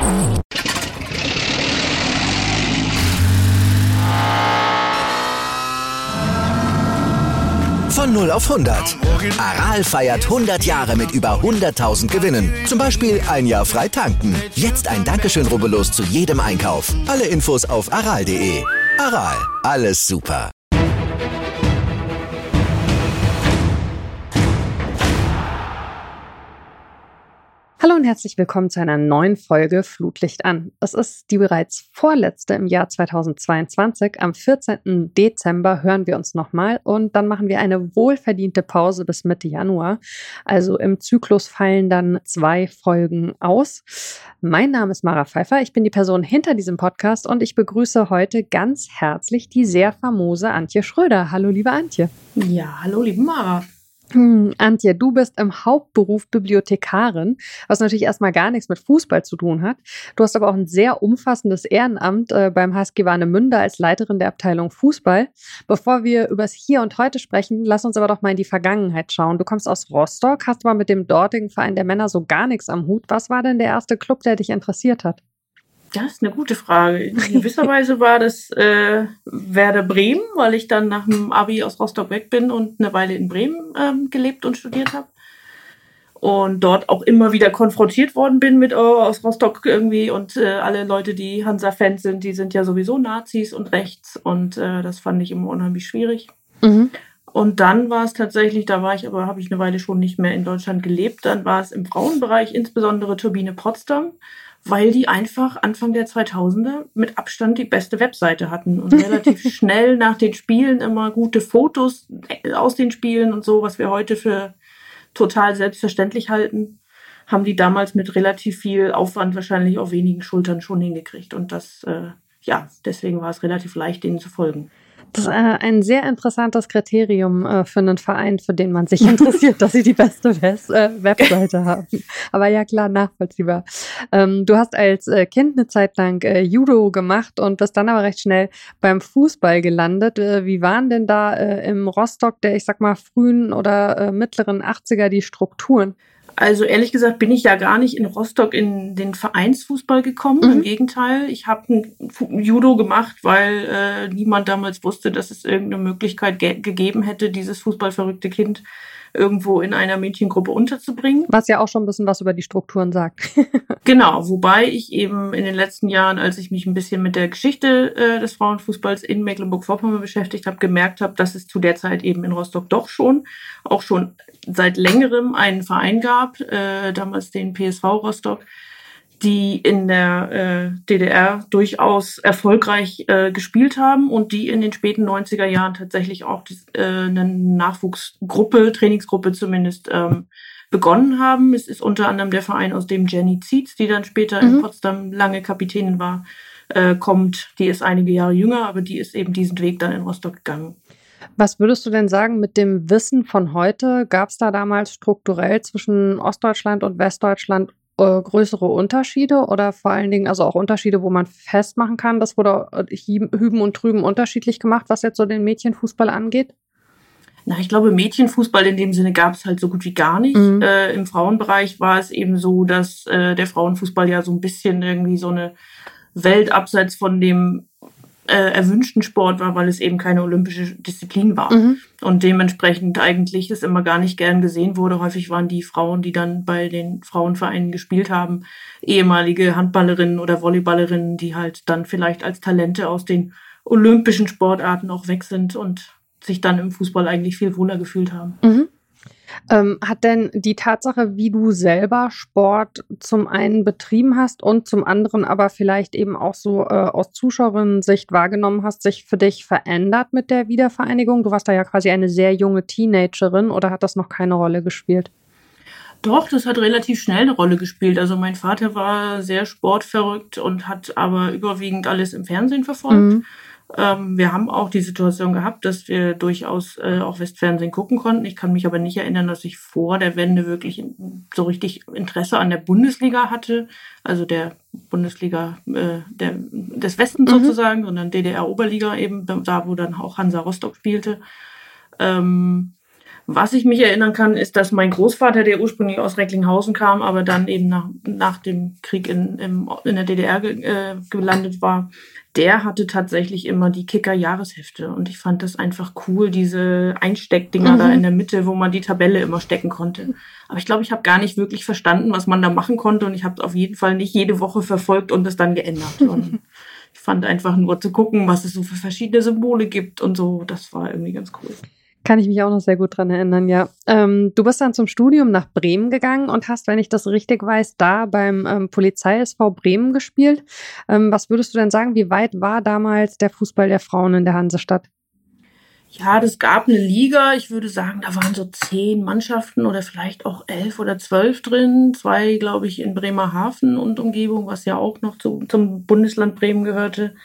Von 0 auf 100. Aral feiert 100 Jahre mit über 100.000 Gewinnen. Zum Beispiel ein Jahr frei tanken. Jetzt ein Dankeschön, rubbellos zu jedem Einkauf. Alle Infos auf aral.de. Aral, alles super. Hallo und herzlich willkommen zu einer neuen Folge Flutlicht an. Es ist die bereits vorletzte im Jahr 2022. Am 14. Dezember hören wir uns nochmal und dann machen wir eine wohlverdiente Pause bis Mitte Januar. Also im Zyklus fallen dann 2 Folgen aus. Mein Name ist Mara Pfeiffer, ich bin die Person hinter diesem Podcast und ich begrüße heute ganz herzlich die sehr famose Antje Schröder. Hallo liebe Antje. Ja, hallo liebe Mara. Antje, du bist im Hauptberuf Bibliothekarin, was natürlich erstmal gar nichts mit Fußball zu tun hat. Du hast aber auch ein sehr umfassendes Ehrenamt beim HSG Warnemünde als Leiterin der Abteilung Fußball. Bevor wir über das Hier und Heute sprechen, lass uns aber doch mal in die Vergangenheit schauen. Du kommst aus Rostock, hast aber mit dem dortigen Verein der Männer so gar nichts am Hut. Was war denn der erste Club, der dich interessiert hat? Das ist eine gute Frage. In gewisser Weise war das Werder Bremen, weil ich dann nach dem Abi aus Rostock weg bin und eine Weile in Bremen gelebt und studiert habe. Und dort auch immer wieder konfrontiert worden bin mit aus Rostock irgendwie. Und alle Leute, die Hansa-Fans sind, die sind ja sowieso Nazis und rechts. Und das fand ich immer unheimlich schwierig. Mhm. Und dann war es tatsächlich, habe ich eine Weile schon nicht mehr in Deutschland gelebt. Dann war es im Frauenbereich, insbesondere Turbine Potsdam, weil die einfach Anfang der 2000er mit Abstand die beste Webseite hatten und relativ schnell nach den Spielen immer gute Fotos aus den Spielen und so, was wir heute für total selbstverständlich halten, haben die damals mit relativ viel Aufwand wahrscheinlich auf wenigen Schultern schon hingekriegt. Und das, deswegen war es relativ leicht, denen zu folgen. Das ist ein sehr interessantes Kriterium für einen Verein, für den man sich interessiert, dass sie die beste Webseite haben. Aber ja, klar, nachvollziehbar. Du hast als Kind eine Zeit lang Judo gemacht und bist dann aber recht schnell beim Fußball gelandet. Wie waren denn da im Rostock der, ich sag mal, frühen oder mittleren 80er die Strukturen? Also ehrlich gesagt bin ich ja gar nicht in Rostock in den Vereinsfußball gekommen. Im Gegenteil, ich habe ein Judo gemacht, weil niemand damals wusste, dass es irgendeine Möglichkeit gegeben hätte, dieses fußballverrückte Kind irgendwo in einer Mädchengruppe unterzubringen. Was ja auch schon ein bisschen was über die Strukturen sagt. Genau, wobei ich eben in den letzten Jahren, als ich mich ein bisschen mit der Geschichte des Frauenfußballs in Mecklenburg-Vorpommern beschäftigt habe, gemerkt habe, dass es zu der Zeit eben in Rostock doch schon seit längerem einen Verein gab, damals den PSV Rostock, die in der DDR durchaus erfolgreich gespielt haben und die in den späten 90er Jahren tatsächlich auch eine Nachwuchsgruppe, Trainingsgruppe zumindest, begonnen haben. Es ist unter anderem der Verein, aus dem Jenny Zietz, die dann später in Potsdam lange Kapitänin war, kommt. Die ist einige Jahre jünger, aber die ist eben diesen Weg dann in Rostock gegangen. Was würdest du denn sagen mit dem Wissen von heute? Gab es da damals strukturell zwischen Ostdeutschland und Westdeutschland größere Unterschiede oder vor allen Dingen also auch Unterschiede, wo man festmachen kann, das wurde hüben und drüben unterschiedlich gemacht, was jetzt so den Mädchenfußball angeht? Na, ich glaube, Mädchenfußball in dem Sinne gab es halt so gut wie gar nicht. Im Frauenbereich war es eben so, dass der Frauenfußball ja so ein bisschen irgendwie so eine Welt abseits von dem erwünschten Sport war, weil es eben keine olympische Disziplin war. Und dementsprechend eigentlich es immer gar nicht gern gesehen wurde. Häufig waren die Frauen, die dann bei den Frauenvereinen gespielt haben, ehemalige Handballerinnen oder Volleyballerinnen, die halt dann vielleicht als Talente aus den olympischen Sportarten auch weg sind und sich dann im Fußball eigentlich viel wohler gefühlt haben. Hat denn die Tatsache, wie du selber Sport zum einen betrieben hast und zum anderen aber vielleicht eben auch so aus Zuschauerinnen-Sicht wahrgenommen hast, sich für dich verändert mit der Wiedervereinigung? Du warst da ja quasi eine sehr junge Teenagerin oder hat das noch keine Rolle gespielt? Doch, das hat relativ schnell eine Rolle gespielt. Also mein Vater war sehr sportverrückt und hat aber überwiegend alles im Fernsehen verfolgt. Wir haben auch die Situation gehabt, dass wir durchaus auch Westfernsehen gucken konnten. Ich kann mich aber nicht erinnern, dass ich vor der Wende wirklich so richtig Interesse an der Bundesliga hatte. Also der Bundesliga des Westens sozusagen, sondern DDR-Oberliga eben, da wo dann auch Hansa Rostock spielte. Was ich mich erinnern kann, ist, dass mein Großvater, der ursprünglich aus Recklinghausen kam, aber dann eben nach dem Krieg in der DDR gelandet war, der hatte tatsächlich immer die Kicker-Jahreshefte. Und ich fand das einfach cool, diese Einsteckdinger da in der Mitte, wo man die Tabelle immer stecken konnte. Aber ich glaube, ich habe gar nicht wirklich verstanden, was man da machen konnte. Und ich habe es auf jeden Fall nicht jede Woche verfolgt und es dann geändert. Und ich fand einfach nur zu gucken, was es so für verschiedene Symbole gibt und so. Das war irgendwie ganz cool. Kann ich mich auch noch sehr gut dran erinnern, ja. Du bist dann zum Studium nach Bremen gegangen und hast, wenn ich das richtig weiß, da beim Polizei-SV Bremen gespielt. Was würdest du denn sagen, wie weit war damals der Fußball der Frauen in der Hansestadt? Ja, das gab eine Liga. Ich würde sagen, da waren so 10 Mannschaften oder vielleicht auch 11 oder 12 drin. 2, glaube ich, in Bremerhaven und Umgebung, was ja auch noch zum Bundesland Bremen gehörte.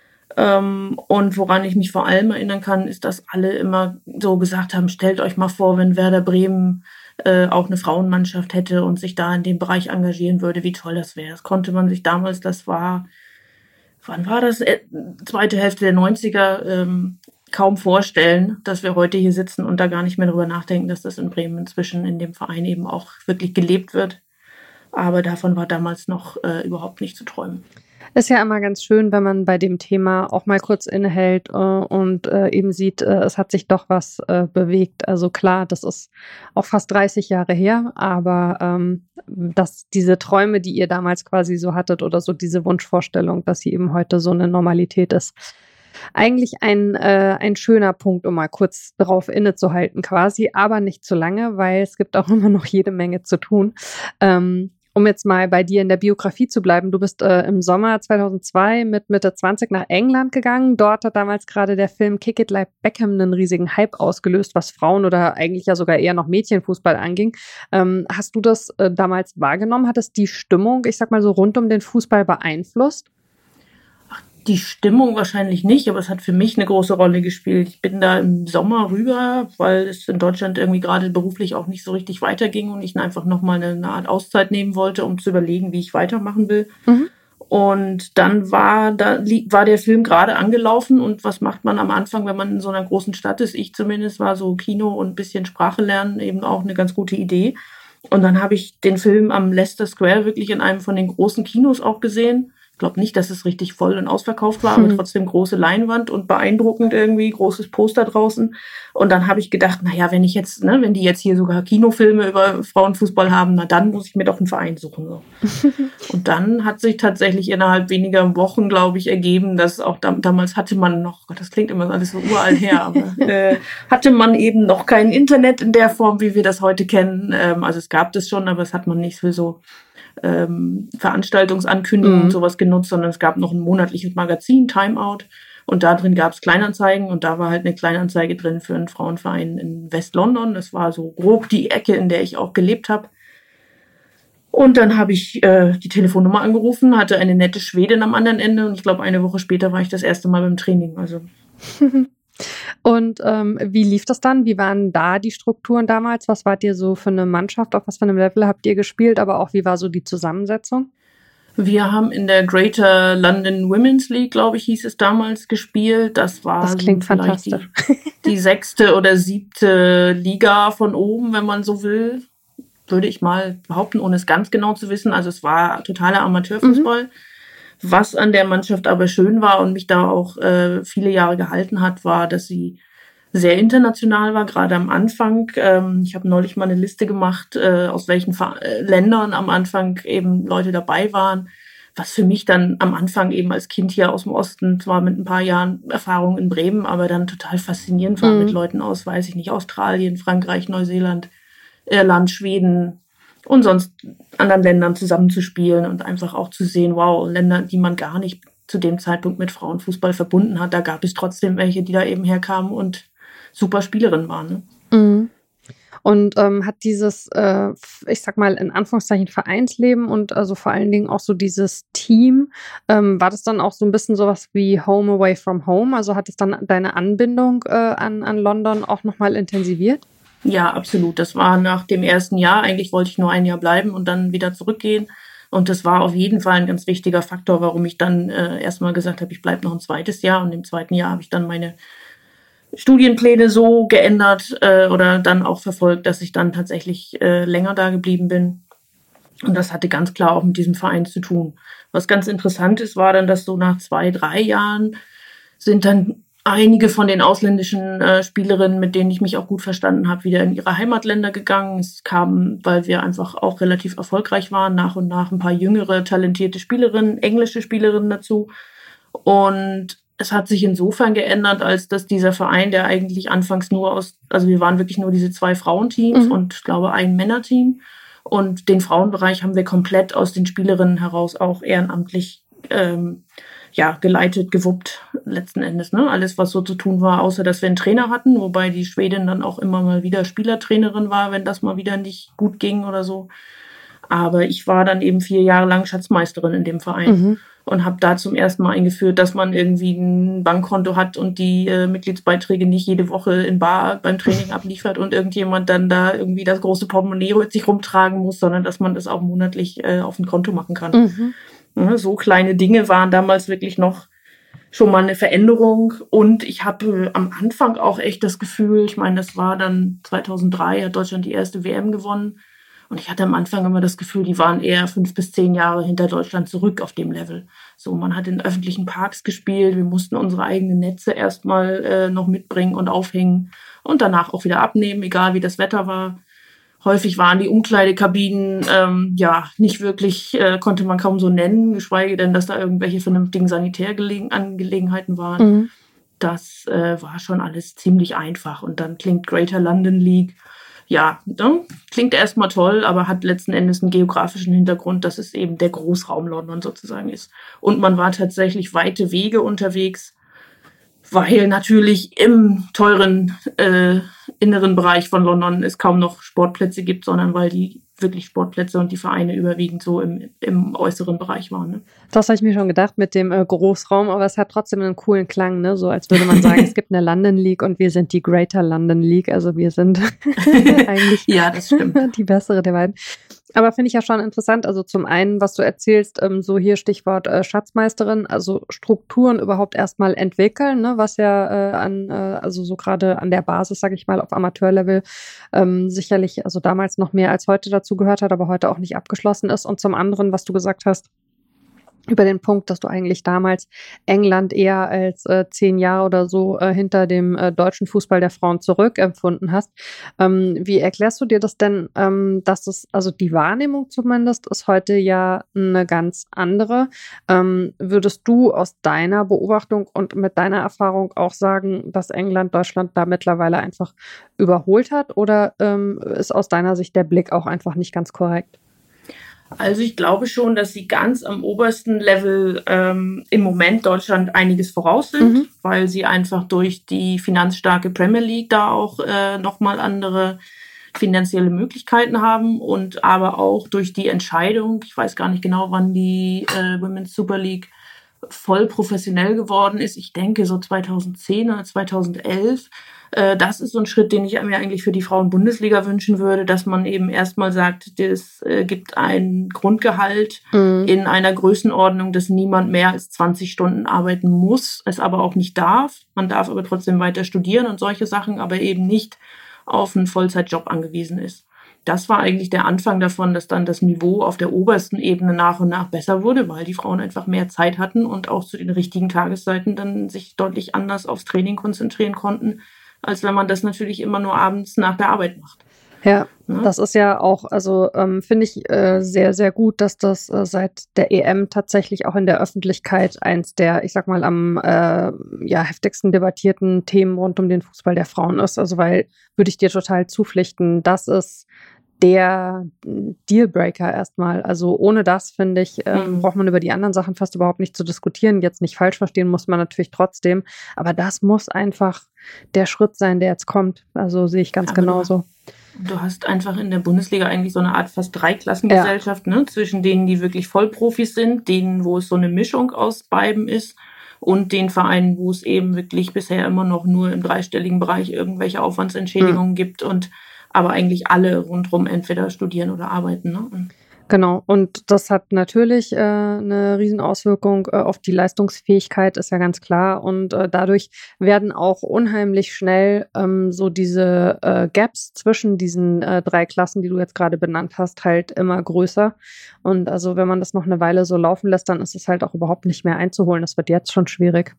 Und woran ich mich vor allem erinnern kann, ist, dass alle immer so gesagt haben, stellt euch mal vor, wenn Werder Bremen auch eine Frauenmannschaft hätte und sich da in dem Bereich engagieren würde, wie toll das wäre. Das konnte man sich damals, das war, wann war das? Zweite Hälfte der 90er, kaum vorstellen, dass wir heute hier sitzen und da gar nicht mehr drüber nachdenken, dass das in Bremen inzwischen in dem Verein eben auch wirklich gelebt wird. Aber davon war damals noch überhaupt nicht zu träumen. Ist ja immer ganz schön, wenn man bei dem Thema auch mal kurz innehält und eben sieht, es hat sich doch was bewegt. Also klar, das ist auch fast 30 Jahre her, aber dass diese Träume, die ihr damals quasi so hattet oder so diese Wunschvorstellung, dass sie eben heute so eine Normalität ist, eigentlich ein schöner Punkt, um mal kurz darauf innezuhalten quasi, aber nicht zu lange, weil es gibt auch immer noch jede Menge zu tun. Um jetzt mal bei dir in der Biografie zu bleiben, du bist im Sommer 2002 mit Mitte 20 nach England gegangen. Dort hat damals gerade der Film Kick It Like Beckham einen riesigen Hype ausgelöst, was Frauen- oder eigentlich ja sogar eher noch Mädchenfußball anging. Hast du das damals wahrgenommen? Hat es die Stimmung, ich sag mal so, rund um den Fußball beeinflusst? Die Stimmung wahrscheinlich nicht, aber es hat für mich eine große Rolle gespielt. Ich bin da im Sommer rüber, weil es in Deutschland irgendwie gerade beruflich auch nicht so richtig weiterging und ich einfach nochmal eine Art Auszeit nehmen wollte, um zu überlegen, wie ich weitermachen will. Und dann war der Film gerade angelaufen und was macht man am Anfang, wenn man in so einer großen Stadt ist? Ich zumindest war so Kino und ein bisschen Sprache lernen eben auch eine ganz gute Idee. Und dann habe ich den Film am Leicester Square wirklich in einem von den großen Kinos auch gesehen. Ich glaube nicht, dass es richtig voll und ausverkauft war, aber trotzdem große Leinwand und beeindruckend irgendwie, großes Poster draußen. Und dann habe ich gedacht, naja, wenn die jetzt hier sogar Kinofilme über Frauenfußball haben, na dann muss ich mir doch einen Verein suchen. So. Und dann hat sich tatsächlich innerhalb weniger Wochen, glaube ich, ergeben, dass auch damals hatte man noch, Gott, das klingt immer alles so uralt her, aber hatte man eben noch kein Internet in der Form, wie wir das heute kennen. Also es gab das schon, aber es hat man nicht für so Veranstaltungsankündigungen und sowas genutzt, sondern es gab noch ein monatliches Magazin, Timeout, und da drin gab es Kleinanzeigen und da war halt eine Kleinanzeige drin für einen Frauenverein in West-London. Das war so grob die Ecke, in der ich auch gelebt habe. Und dann habe ich die Telefonnummer angerufen, hatte eine nette Schwedin am anderen Ende und ich glaube, eine Woche später war ich das erste Mal beim Training. Also Und wie lief das dann? Wie waren da die Strukturen damals? Was wart ihr so für eine Mannschaft? Auf was für einem Level habt ihr gespielt? Aber auch wie war so die Zusammensetzung? Wir haben in der Greater London Women's League, glaube ich, hieß es damals, gespielt. Das klingt fantastisch. Die 6. oder 7. Liga von oben, wenn man so will, würde ich mal behaupten, ohne es ganz genau zu wissen. Also es war totaler Amateurfußball. Was an der Mannschaft aber schön war und mich da auch viele Jahre gehalten hat, war, dass sie sehr international war, gerade am Anfang. Ich habe neulich mal eine Liste gemacht, aus welchen Ländern am Anfang eben Leute dabei waren, was für mich dann am Anfang eben als Kind hier aus dem Osten, zwar mit ein paar Jahren Erfahrung in Bremen, aber dann total faszinierend war, mit Leuten aus, weiß ich nicht, Australien, Frankreich, Neuseeland, Irland, Schweden und sonst anderen Ländern zusammenzuspielen und einfach auch zu sehen, wow, Länder, die man gar nicht zu dem Zeitpunkt mit Frauenfußball verbunden hat, da gab es trotzdem welche, die da eben herkamen und super Spielerinnen waren. Ne? Und hat dieses, ich sag mal in Anführungszeichen Vereinsleben und also vor allen Dingen auch so dieses Team, war das dann auch so ein bisschen sowas wie Home Away from Home? Also hat es dann deine Anbindung an London auch nochmal intensiviert? Ja, absolut. Das war nach dem ersten Jahr. Eigentlich wollte ich nur ein Jahr bleiben und dann wieder zurückgehen. Und das war auf jeden Fall ein ganz wichtiger Faktor, warum ich dann erstmal gesagt habe, ich bleibe noch ein zweites Jahr. Und im zweiten Jahr habe ich dann meine Studienpläne so geändert oder dann auch verfolgt, dass ich dann tatsächlich länger da geblieben bin. Und das hatte ganz klar auch mit diesem Verein zu tun. Was ganz interessant ist, war dann, dass so nach 2, 3 Jahren sind dann einige von den ausländischen Spielerinnen, mit denen ich mich auch gut verstanden habe, wieder in ihre Heimatländer gegangen. Es kam, weil wir einfach auch relativ erfolgreich waren, nach und nach ein paar jüngere, talentierte Spielerinnen, englische Spielerinnen dazu. Und es hat sich insofern geändert, als dass dieser Verein, der eigentlich anfangs nur also wir waren wirklich nur diese 2 Frauenteams und ich glaube ein Männerteam. Und den Frauenbereich haben wir komplett aus den Spielerinnen heraus auch ehrenamtlich geleitet, gewuppt, letzten Endes. Ne? Alles, was so zu tun war, außer dass wir einen Trainer hatten, wobei die Schwedin dann auch immer mal wieder Spielertrainerin war, wenn das mal wieder nicht gut ging oder so. Aber ich war dann eben 4 Jahre lang Schatzmeisterin in dem Verein und habe da zum ersten Mal eingeführt, dass man irgendwie ein Bankkonto hat und die Mitgliedsbeiträge nicht jede Woche in bar beim Training abliefert und irgendjemand dann da irgendwie das große Portemonnaie mit sich rumtragen muss, sondern dass man das auch monatlich auf ein Konto machen kann. Ja, so kleine Dinge waren damals wirklich noch schon mal eine Veränderung. Und ich habe am Anfang auch echt das Gefühl, ich meine, das war dann 2003, hat Deutschland die erste WM gewonnen. Und ich hatte am Anfang immer das Gefühl, die waren eher 5 bis 10 Jahre hinter Deutschland zurück auf dem Level. So, man hat in öffentlichen Parks gespielt, wir mussten unsere eigenen Netze erstmal noch mitbringen und aufhängen und danach auch wieder abnehmen, egal wie das Wetter war. Häufig waren die Umkleidekabinen nicht wirklich, konnte man kaum so nennen, geschweige denn, dass da irgendwelche vernünftigen Sanitärangelegenheiten waren. Das war schon alles ziemlich einfach. Und dann klingt Greater London League, klingt erstmal toll, aber hat letzten Endes einen geografischen Hintergrund, dass es eben der Großraum London sozusagen ist. Und man war tatsächlich weite Wege unterwegs, weil natürlich im teuren inneren Bereich von London es kaum noch Sportplätze gibt, sondern weil die wirklich Sportplätze und die Vereine überwiegend so im äußeren Bereich waren. Ne? Das habe ich mir schon gedacht mit dem Großraum, aber es hat trotzdem einen coolen Klang, ne? So als würde man sagen, es gibt eine London League und wir sind die Greater London League, also wir sind eigentlich das stimmt. Die bessere der beiden. Aber finde ich ja schon interessant, also zum einen, was du erzählst, so hier Stichwort Schatzmeisterin, also Strukturen überhaupt erstmal entwickeln, ne, was ja also so gerade an der Basis, sage ich mal, auf Amateurlevel sicherlich, also damals noch mehr als heute dazu gehört hat, aber heute auch nicht abgeschlossen ist. Und zum anderen, was du gesagt hast, über den Punkt, dass du eigentlich damals England eher als 10 Jahre oder so hinter dem deutschen Fußball der Frauen zurückempfunden hast. Wie erklärst du dir das denn, dass es, also die Wahrnehmung zumindest ist heute ja eine ganz andere. Würdest du aus deiner Beobachtung und mit deiner Erfahrung auch sagen, dass England Deutschland da mittlerweile einfach überholt hat, oder ist aus deiner Sicht der Blick auch einfach nicht ganz korrekt? Also ich glaube schon, dass sie ganz am obersten Level im Moment Deutschland einiges voraus sind, weil sie einfach durch die finanzstarke Premier League da auch nochmal andere finanzielle Möglichkeiten haben und aber auch durch die Entscheidung, ich weiß gar nicht genau, wann die Women's Super League voll professionell geworden ist, ich denke so 2010 oder 2011, das ist so ein Schritt, den ich mir eigentlich für die Frauen-Bundesliga wünschen würde, dass man eben erstmal sagt, es gibt ein Grundgehalt in einer Größenordnung, dass niemand mehr als 20 Stunden arbeiten muss, es aber auch nicht darf. Man darf aber trotzdem weiter studieren und solche Sachen, aber eben nicht auf einen Vollzeitjob angewiesen ist. Das war eigentlich der Anfang davon, dass dann das Niveau auf der obersten Ebene nach und nach besser wurde, weil die Frauen einfach mehr Zeit hatten und auch zu den richtigen Tageszeiten dann sich deutlich anders aufs Training konzentrieren konnten, als wenn man das natürlich immer nur abends nach der Arbeit macht. Ja, das ist ja auch, also finde ich sehr, sehr gut, dass das seit der EM tatsächlich auch in der Öffentlichkeit eins der, ich sag mal, am heftigsten debattierten Themen rund um den Fußball der Frauen ist. Also weil, würde ich dir total zupflichten, das ist der Dealbreaker erstmal. Also ohne das, finde ich, braucht man über die anderen Sachen fast überhaupt nicht zu diskutieren. Jetzt nicht falsch verstehen muss man natürlich trotzdem, aber das muss einfach der Schritt sein, der jetzt kommt. Also sehe ich ganz genauso. Du hast einfach in der Bundesliga eigentlich so eine Art fast Dreiklassengesellschaft, ne? Zwischen denen, die wirklich Vollprofis sind, denen, wo es so eine Mischung aus beiden ist, und den Vereinen, wo es eben wirklich bisher immer noch nur im dreistelligen Bereich irgendwelche Aufwandsentschädigungen gibt und aber eigentlich alle rundherum entweder studieren oder arbeiten. Ne? Genau, und das hat natürlich eine Riesenauswirkung auf die Leistungsfähigkeit, ist ja ganz klar. Und dadurch werden auch unheimlich schnell so diese Gaps zwischen diesen 3 Klassen, die du jetzt gerade benannt hast, halt immer größer. Und also wenn man das noch eine Weile so laufen lässt, dann ist es halt auch überhaupt nicht mehr einzuholen. Das wird jetzt schon schwierig.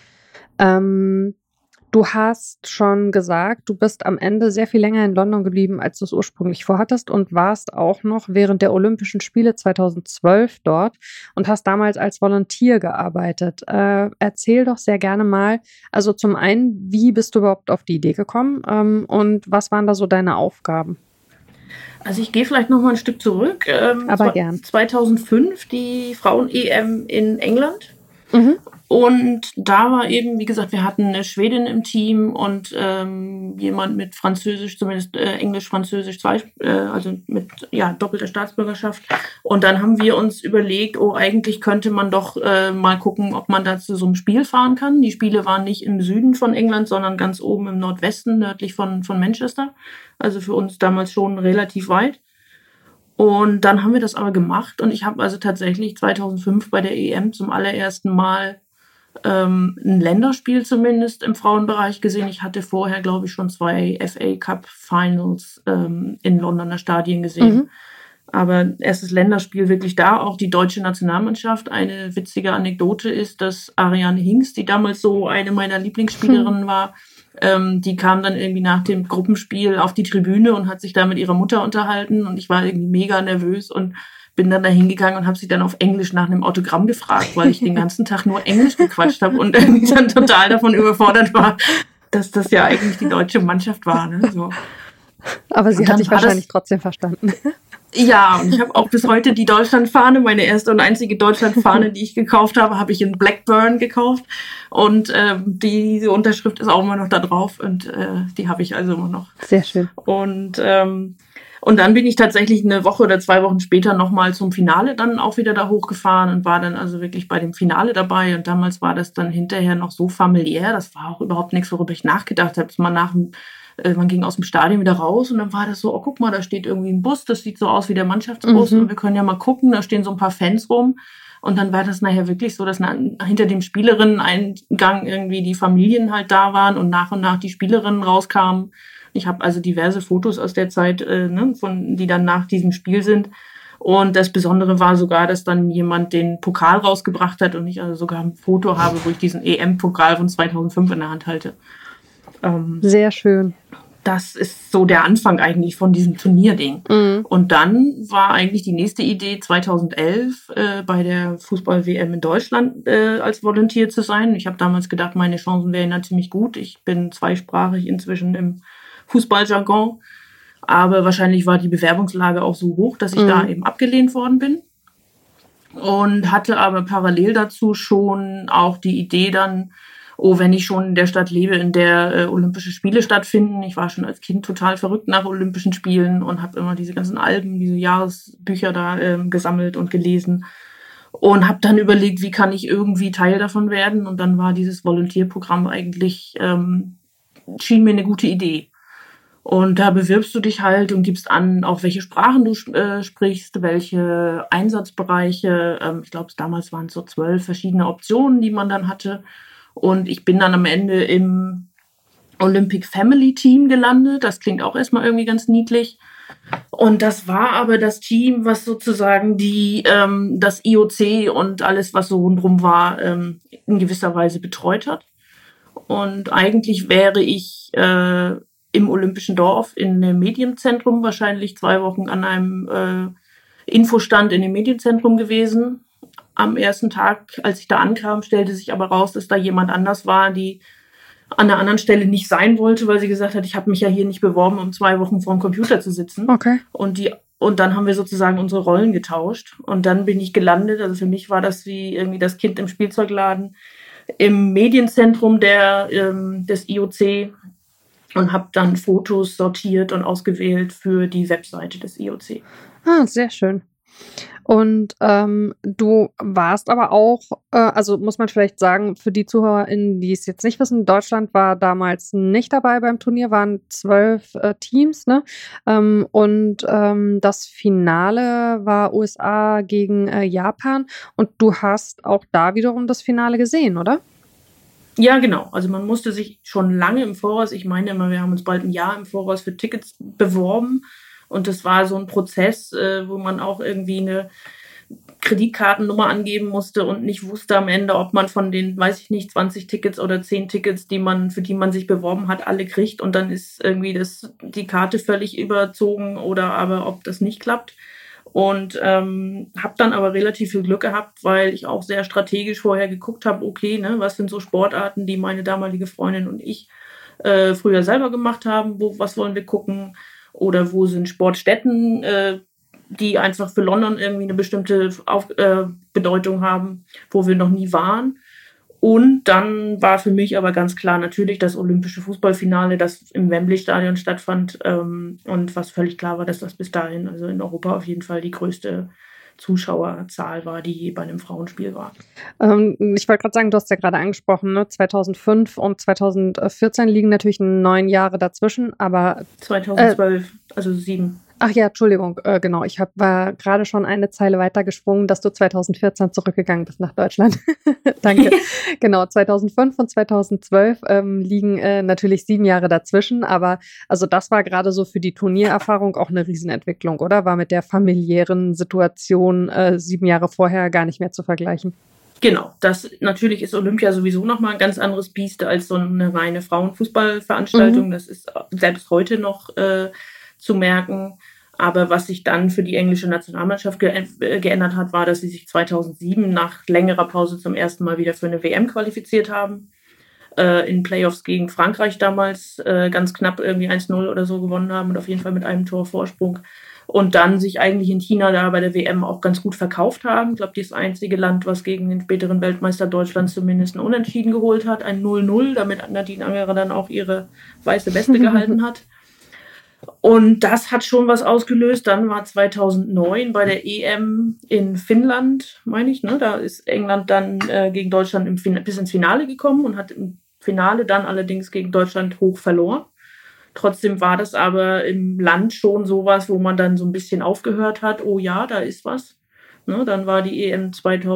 Du hast schon gesagt, du bist am Ende sehr viel länger in London geblieben, als du es ursprünglich vorhattest und warst auch noch während der Olympischen Spiele 2012 dort und hast damals als Volunteer gearbeitet. Erzähl doch sehr gerne mal, also zum einen, wie bist du überhaupt auf die Idee gekommen und was waren da so deine Aufgaben? Also ich gehe vielleicht noch mal ein Stück zurück. Aber gern. 2005 die Frauen-EM in England. Mhm. Und da war eben, wie gesagt, wir hatten eine Schwedin im Team und jemand mit Französisch, zumindest Englisch-Französisch, also mit doppelter Staatsbürgerschaft. Und dann haben wir uns überlegt, eigentlich könnte man doch mal gucken, ob man da zu so einem Spiel fahren kann. Die Spiele waren nicht im Süden von England, sondern ganz oben im Nordwesten, nördlich von Manchester. Also für uns damals schon relativ weit. Und dann haben wir das aber gemacht und ich habe also tatsächlich 2005 bei der EM zum allerersten Mal ein Länderspiel zumindest im Frauenbereich gesehen. Ich hatte vorher, glaube ich, schon 2 FA Cup Finals in Londoner Stadien gesehen. Mhm. Aber erstes Länderspiel wirklich da, auch die deutsche Nationalmannschaft. Eine witzige Anekdote ist, dass Ariane Hinks, die damals so eine meiner Lieblingsspielerinnen war, die kam dann irgendwie nach dem Gruppenspiel auf die Tribüne und hat sich da mit ihrer Mutter unterhalten und ich war irgendwie mega nervös und bin dann da hingegangen und habe sie dann auf Englisch nach einem Autogramm gefragt, weil ich den ganzen Tag nur Englisch gequatscht habe und irgendwie dann total davon überfordert war, dass das ja eigentlich die deutsche Mannschaft war. Ne? So. Aber sie hat sich wahrscheinlich trotzdem verstanden. Ja, und ich habe auch bis heute die Deutschlandfahne, meine erste und einzige Deutschlandfahne, die ich gekauft habe ich in Blackburn gekauft. Und diese Unterschrift ist auch immer noch da drauf und die habe ich also immer noch. Sehr schön. Und dann bin ich tatsächlich eine Woche oder 2 Wochen später nochmal zum Finale dann auch wieder da hochgefahren und war dann also wirklich bei dem Finale dabei. Und damals war das dann hinterher noch so familiär. Das war auch überhaupt nichts, worüber ich nachgedacht habe. Man ging aus dem Stadion wieder raus und dann war das so, guck mal, da steht irgendwie ein Bus, das sieht so aus wie der Mannschaftsbus und wir können ja mal gucken, da stehen so ein paar Fans rum. Und dann war das nachher wirklich so, dass hinter dem Spielerinnen-Eingang irgendwie die Familien halt da waren und nach die Spielerinnen rauskamen. Ich habe also diverse Fotos aus der Zeit, die dann nach diesem Spiel sind. Und das Besondere war sogar, dass dann jemand den Pokal rausgebracht hat und ich also sogar ein Foto habe, wo ich diesen EM-Pokal von 2005 in der Hand halte. Sehr schön. Das ist so der Anfang eigentlich von diesem Turnierding. Mhm. Und dann war eigentlich die nächste Idee 2011 bei der Fußball-WM in Deutschland als Volunteer zu sein. Ich habe damals gedacht, meine Chancen wären ja ziemlich gut. Ich bin zweisprachig inzwischen im Fußballjargon. Aber wahrscheinlich war die Bewerbungslage auch so hoch, dass ich da eben abgelehnt worden bin. Und hatte aber parallel dazu schon auch die Idee dann, wenn ich schon in der Stadt lebe, in der Olympische Spiele stattfinden. Ich war schon als Kind total verrückt nach Olympischen Spielen und habe immer diese ganzen Alben, diese Jahresbücher da gesammelt und gelesen. Und habe dann überlegt, wie kann ich irgendwie Teil davon werden. Und dann war dieses Volontierprogramm eigentlich, schien mir eine gute Idee. Und da bewirbst du dich halt und gibst an, auch welche Sprachen du sprichst, welche Einsatzbereiche. Ich glaube, damals waren es so 12 verschiedene Optionen, die man dann hatte. Und ich bin dann am Ende im Olympic Family Team gelandet. Das klingt auch erstmal irgendwie ganz niedlich. Und das war aber das Team, was sozusagen das IOC und alles, was so rundherum war, in gewisser Weise betreut hat. Und eigentlich wäre ich im Olympischen Dorf in einem Medienzentrum wahrscheinlich 2 Wochen an einem Infostand in dem Medienzentrum gewesen. Am ersten Tag, als ich da ankam, stellte sich aber raus, dass da jemand anders war, die an einer anderen Stelle nicht sein wollte, weil sie gesagt hat, ich habe mich ja hier nicht beworben, um 2 Wochen vor dem Computer zu sitzen. Okay. Und dann haben wir sozusagen unsere Rollen getauscht. Und dann bin ich gelandet. Also für mich war das wie irgendwie das Kind im Spielzeugladen im Medienzentrum des IOC und habe dann Fotos sortiert und ausgewählt für die Webseite des IOC. Ah, sehr schön. Und du warst aber auch, also muss man vielleicht sagen, für die ZuhörerInnen, die es jetzt nicht wissen, Deutschland war damals nicht dabei beim Turnier, waren 12 Teams, ne? Das Finale war USA gegen Japan und du hast auch da wiederum das Finale gesehen, oder? Ja, genau. Also man musste sich schon lange im Voraus, ich meine immer, wir haben uns bald ein Jahr im Voraus für Tickets beworben. Und das war so ein Prozess, wo man auch irgendwie eine Kreditkartennummer angeben musste und nicht wusste am Ende, ob man von den, weiß ich nicht, 20 Tickets oder 10 Tickets, für die man sich beworben hat, alle kriegt. Und dann ist irgendwie die Karte völlig überzogen oder aber ob das nicht klappt. Und habe dann aber relativ viel Glück gehabt, weil ich auch sehr strategisch vorher geguckt habe, okay, ne, was sind so Sportarten, die meine damalige Freundin und ich früher selber gemacht haben, was wollen wir gucken? Oder wo sind Sportstätten, die einfach für London irgendwie eine bestimmte Bedeutung haben, wo wir noch nie waren. Und dann war für mich aber ganz klar natürlich das olympische Fußballfinale, das im Wembley-Stadion stattfand. Und was völlig klar war, dass das bis dahin, also in Europa auf jeden Fall die größte Zuschauerzahl war, die je bei einem Frauenspiel war. Ich wollte gerade sagen, du hast ja gerade angesprochen, ne? 2005 und 2014 liegen natürlich 9 Jahre dazwischen, aber 2012, also 7. Ach ja, Entschuldigung, genau. Ich war gerade schon eine Zeile weitergesprungen, dass du 2014 zurückgegangen bist nach Deutschland. Danke. Genau, 2005 und 2012 liegen natürlich 7 Jahre dazwischen, aber also das war gerade so für die Turniererfahrung auch eine Riesenentwicklung, oder? War mit der familiären Situation 7 Jahre vorher gar nicht mehr zu vergleichen. Genau, das natürlich ist Olympia sowieso nochmal ein ganz anderes Biest als so eine reine Frauenfußballveranstaltung. Das ist selbst heute noch zu merken. Aber was sich dann für die englische Nationalmannschaft geändert hat, war, dass sie sich 2007 nach längerer Pause zum ersten Mal wieder für eine WM qualifiziert haben. In Playoffs gegen Frankreich damals ganz knapp irgendwie 1-0 oder so gewonnen haben und auf jeden Fall mit einem Tor Vorsprung. Und dann sich eigentlich in China da bei der WM auch ganz gut verkauft haben. Ich glaube, das einzige Land, was gegen den späteren Weltmeister Deutschland zumindest ein Unentschieden geholt hat, ein 0-0, damit Nadine Angerer dann auch ihre weiße Weste gehalten hat. Und das hat schon was ausgelöst. Dann war 2009 bei der EM in Finnland, meine ich, ne? Da ist England dann gegen Deutschland bis ins Finale gekommen und hat im Finale dann allerdings gegen Deutschland hoch verloren. Trotzdem war das aber im Land schon sowas, wo man dann so ein bisschen aufgehört hat, oh ja, da ist was. Ne? Dann war die WM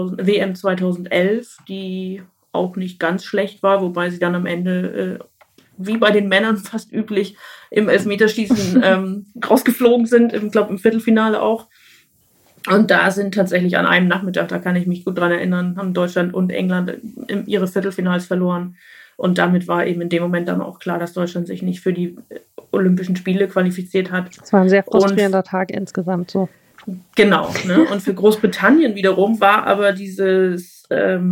2011, die auch nicht ganz schlecht war, wobei sie dann am Ende wie bei den Männern fast üblich, im Elfmeterschießen rausgeflogen sind, ich glaube im Viertelfinale auch. Und da sind tatsächlich an einem Nachmittag, da kann ich mich gut dran erinnern, haben Deutschland und England ihre Viertelfinals verloren. Und damit war eben in dem Moment dann auch klar, dass Deutschland sich nicht für die Olympischen Spiele qualifiziert hat. Das war ein sehr frustrierender Tag insgesamt so. Genau. Ne? Und für Großbritannien wiederum war aber dieses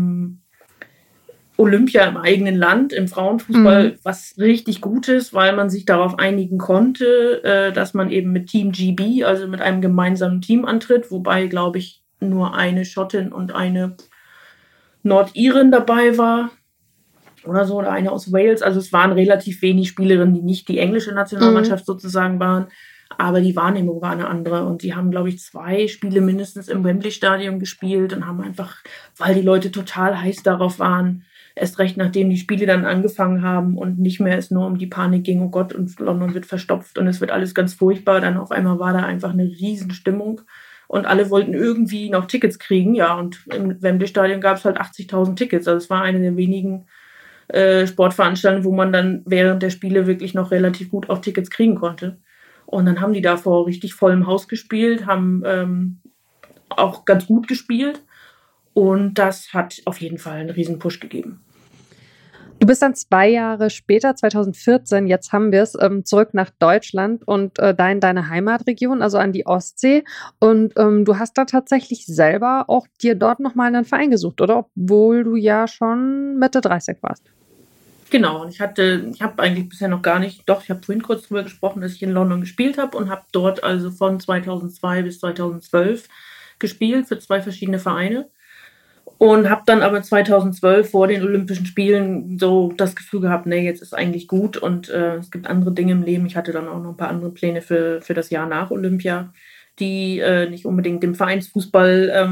Olympia im eigenen Land, im Frauenfußball, was richtig gut ist, weil man sich darauf einigen konnte, dass man eben mit Team GB, also mit einem gemeinsamen Team antritt, wobei, glaube ich, nur eine Schottin und eine Nordirin dabei war oder so, oder eine aus Wales. Also es waren relativ wenig Spielerinnen, die nicht die englische Nationalmannschaft sozusagen waren, aber die Wahrnehmung war eine andere. Und die haben, glaube ich, 2 Spiele mindestens im Wembley-Stadion gespielt und haben einfach, weil die Leute total heiß darauf waren, erst recht, nachdem die Spiele dann angefangen haben und nicht mehr es nur um die Panik ging, oh Gott, und London wird verstopft und es wird alles ganz furchtbar. Dann auf einmal war da einfach eine Riesenstimmung und alle wollten irgendwie noch Tickets kriegen. Ja, und im Wembley-Stadion gab es halt 80.000 Tickets. Also es war eine der wenigen Sportveranstaltungen, wo man dann während der Spiele wirklich noch relativ gut auch Tickets kriegen konnte. Und dann haben die da vor richtig vollem Haus gespielt, haben auch ganz gut gespielt. Und das hat auf jeden Fall einen riesen Push gegeben. Du bist dann 2 Jahre später, 2014, jetzt haben wir es, zurück nach Deutschland und da in deine Heimatregion, also an die Ostsee. Und du hast da tatsächlich selber auch dir dort nochmal einen Verein gesucht, oder? Obwohl du ja schon Mitte 30 warst. Genau, und ich habe eigentlich bisher noch gar nicht, doch, ich habe vorhin kurz drüber gesprochen, dass ich in London gespielt habe und habe dort also von 2002 bis 2012 gespielt für 2 verschiedene Vereine. Und habe dann aber 2012 vor den Olympischen Spielen so das Gefühl gehabt, nee, jetzt ist eigentlich gut und es gibt andere Dinge im Leben. Ich hatte dann auch noch ein paar andere Pläne für das Jahr nach Olympia. die nicht unbedingt dem Vereinsfußball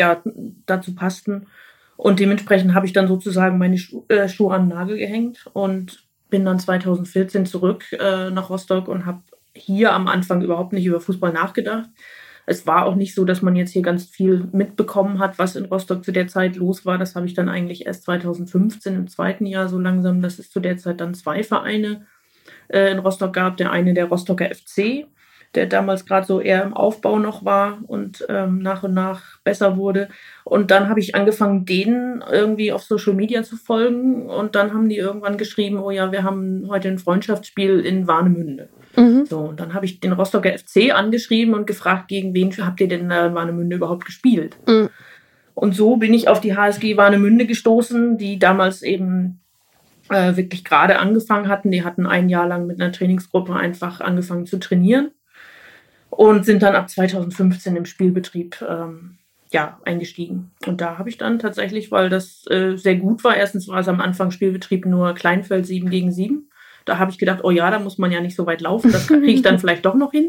dazu passten. Und dementsprechend habe ich dann sozusagen meine Schuhe an den Nagel gehängt und bin dann 2014 zurück nach Rostock und habe hier am Anfang überhaupt nicht über Fußball nachgedacht. Es war auch nicht so, dass man jetzt hier ganz viel mitbekommen hat, was in Rostock zu der Zeit los war. Das habe ich dann eigentlich erst 2015 im zweiten Jahr so langsam, dass es zu der Zeit dann 2 Vereine in Rostock gab. Der eine, der Rostocker FC, der damals gerade so eher im Aufbau noch war und nach und nach besser wurde. Und dann habe ich angefangen, denen irgendwie auf Social Media zu folgen. Und dann haben die irgendwann geschrieben, oh ja, wir haben heute ein Freundschaftsspiel in Warnemünde. So, und dann habe ich den Rostocker FC angeschrieben und gefragt, gegen wen habt ihr denn in Warnemünde überhaupt gespielt? Und so bin ich auf die HSG Warnemünde gestoßen, die damals eben wirklich gerade angefangen hatten. Die hatten ein Jahr lang mit einer Trainingsgruppe einfach angefangen zu trainieren und sind dann ab 2015 im Spielbetrieb eingestiegen. Und da habe ich dann tatsächlich, weil das sehr gut war, erstens war es am Anfang Spielbetrieb nur Kleinfeld 7 gegen 7. Da habe ich gedacht, oh ja, da muss man ja nicht so weit laufen, das kriege ich dann vielleicht doch noch hin.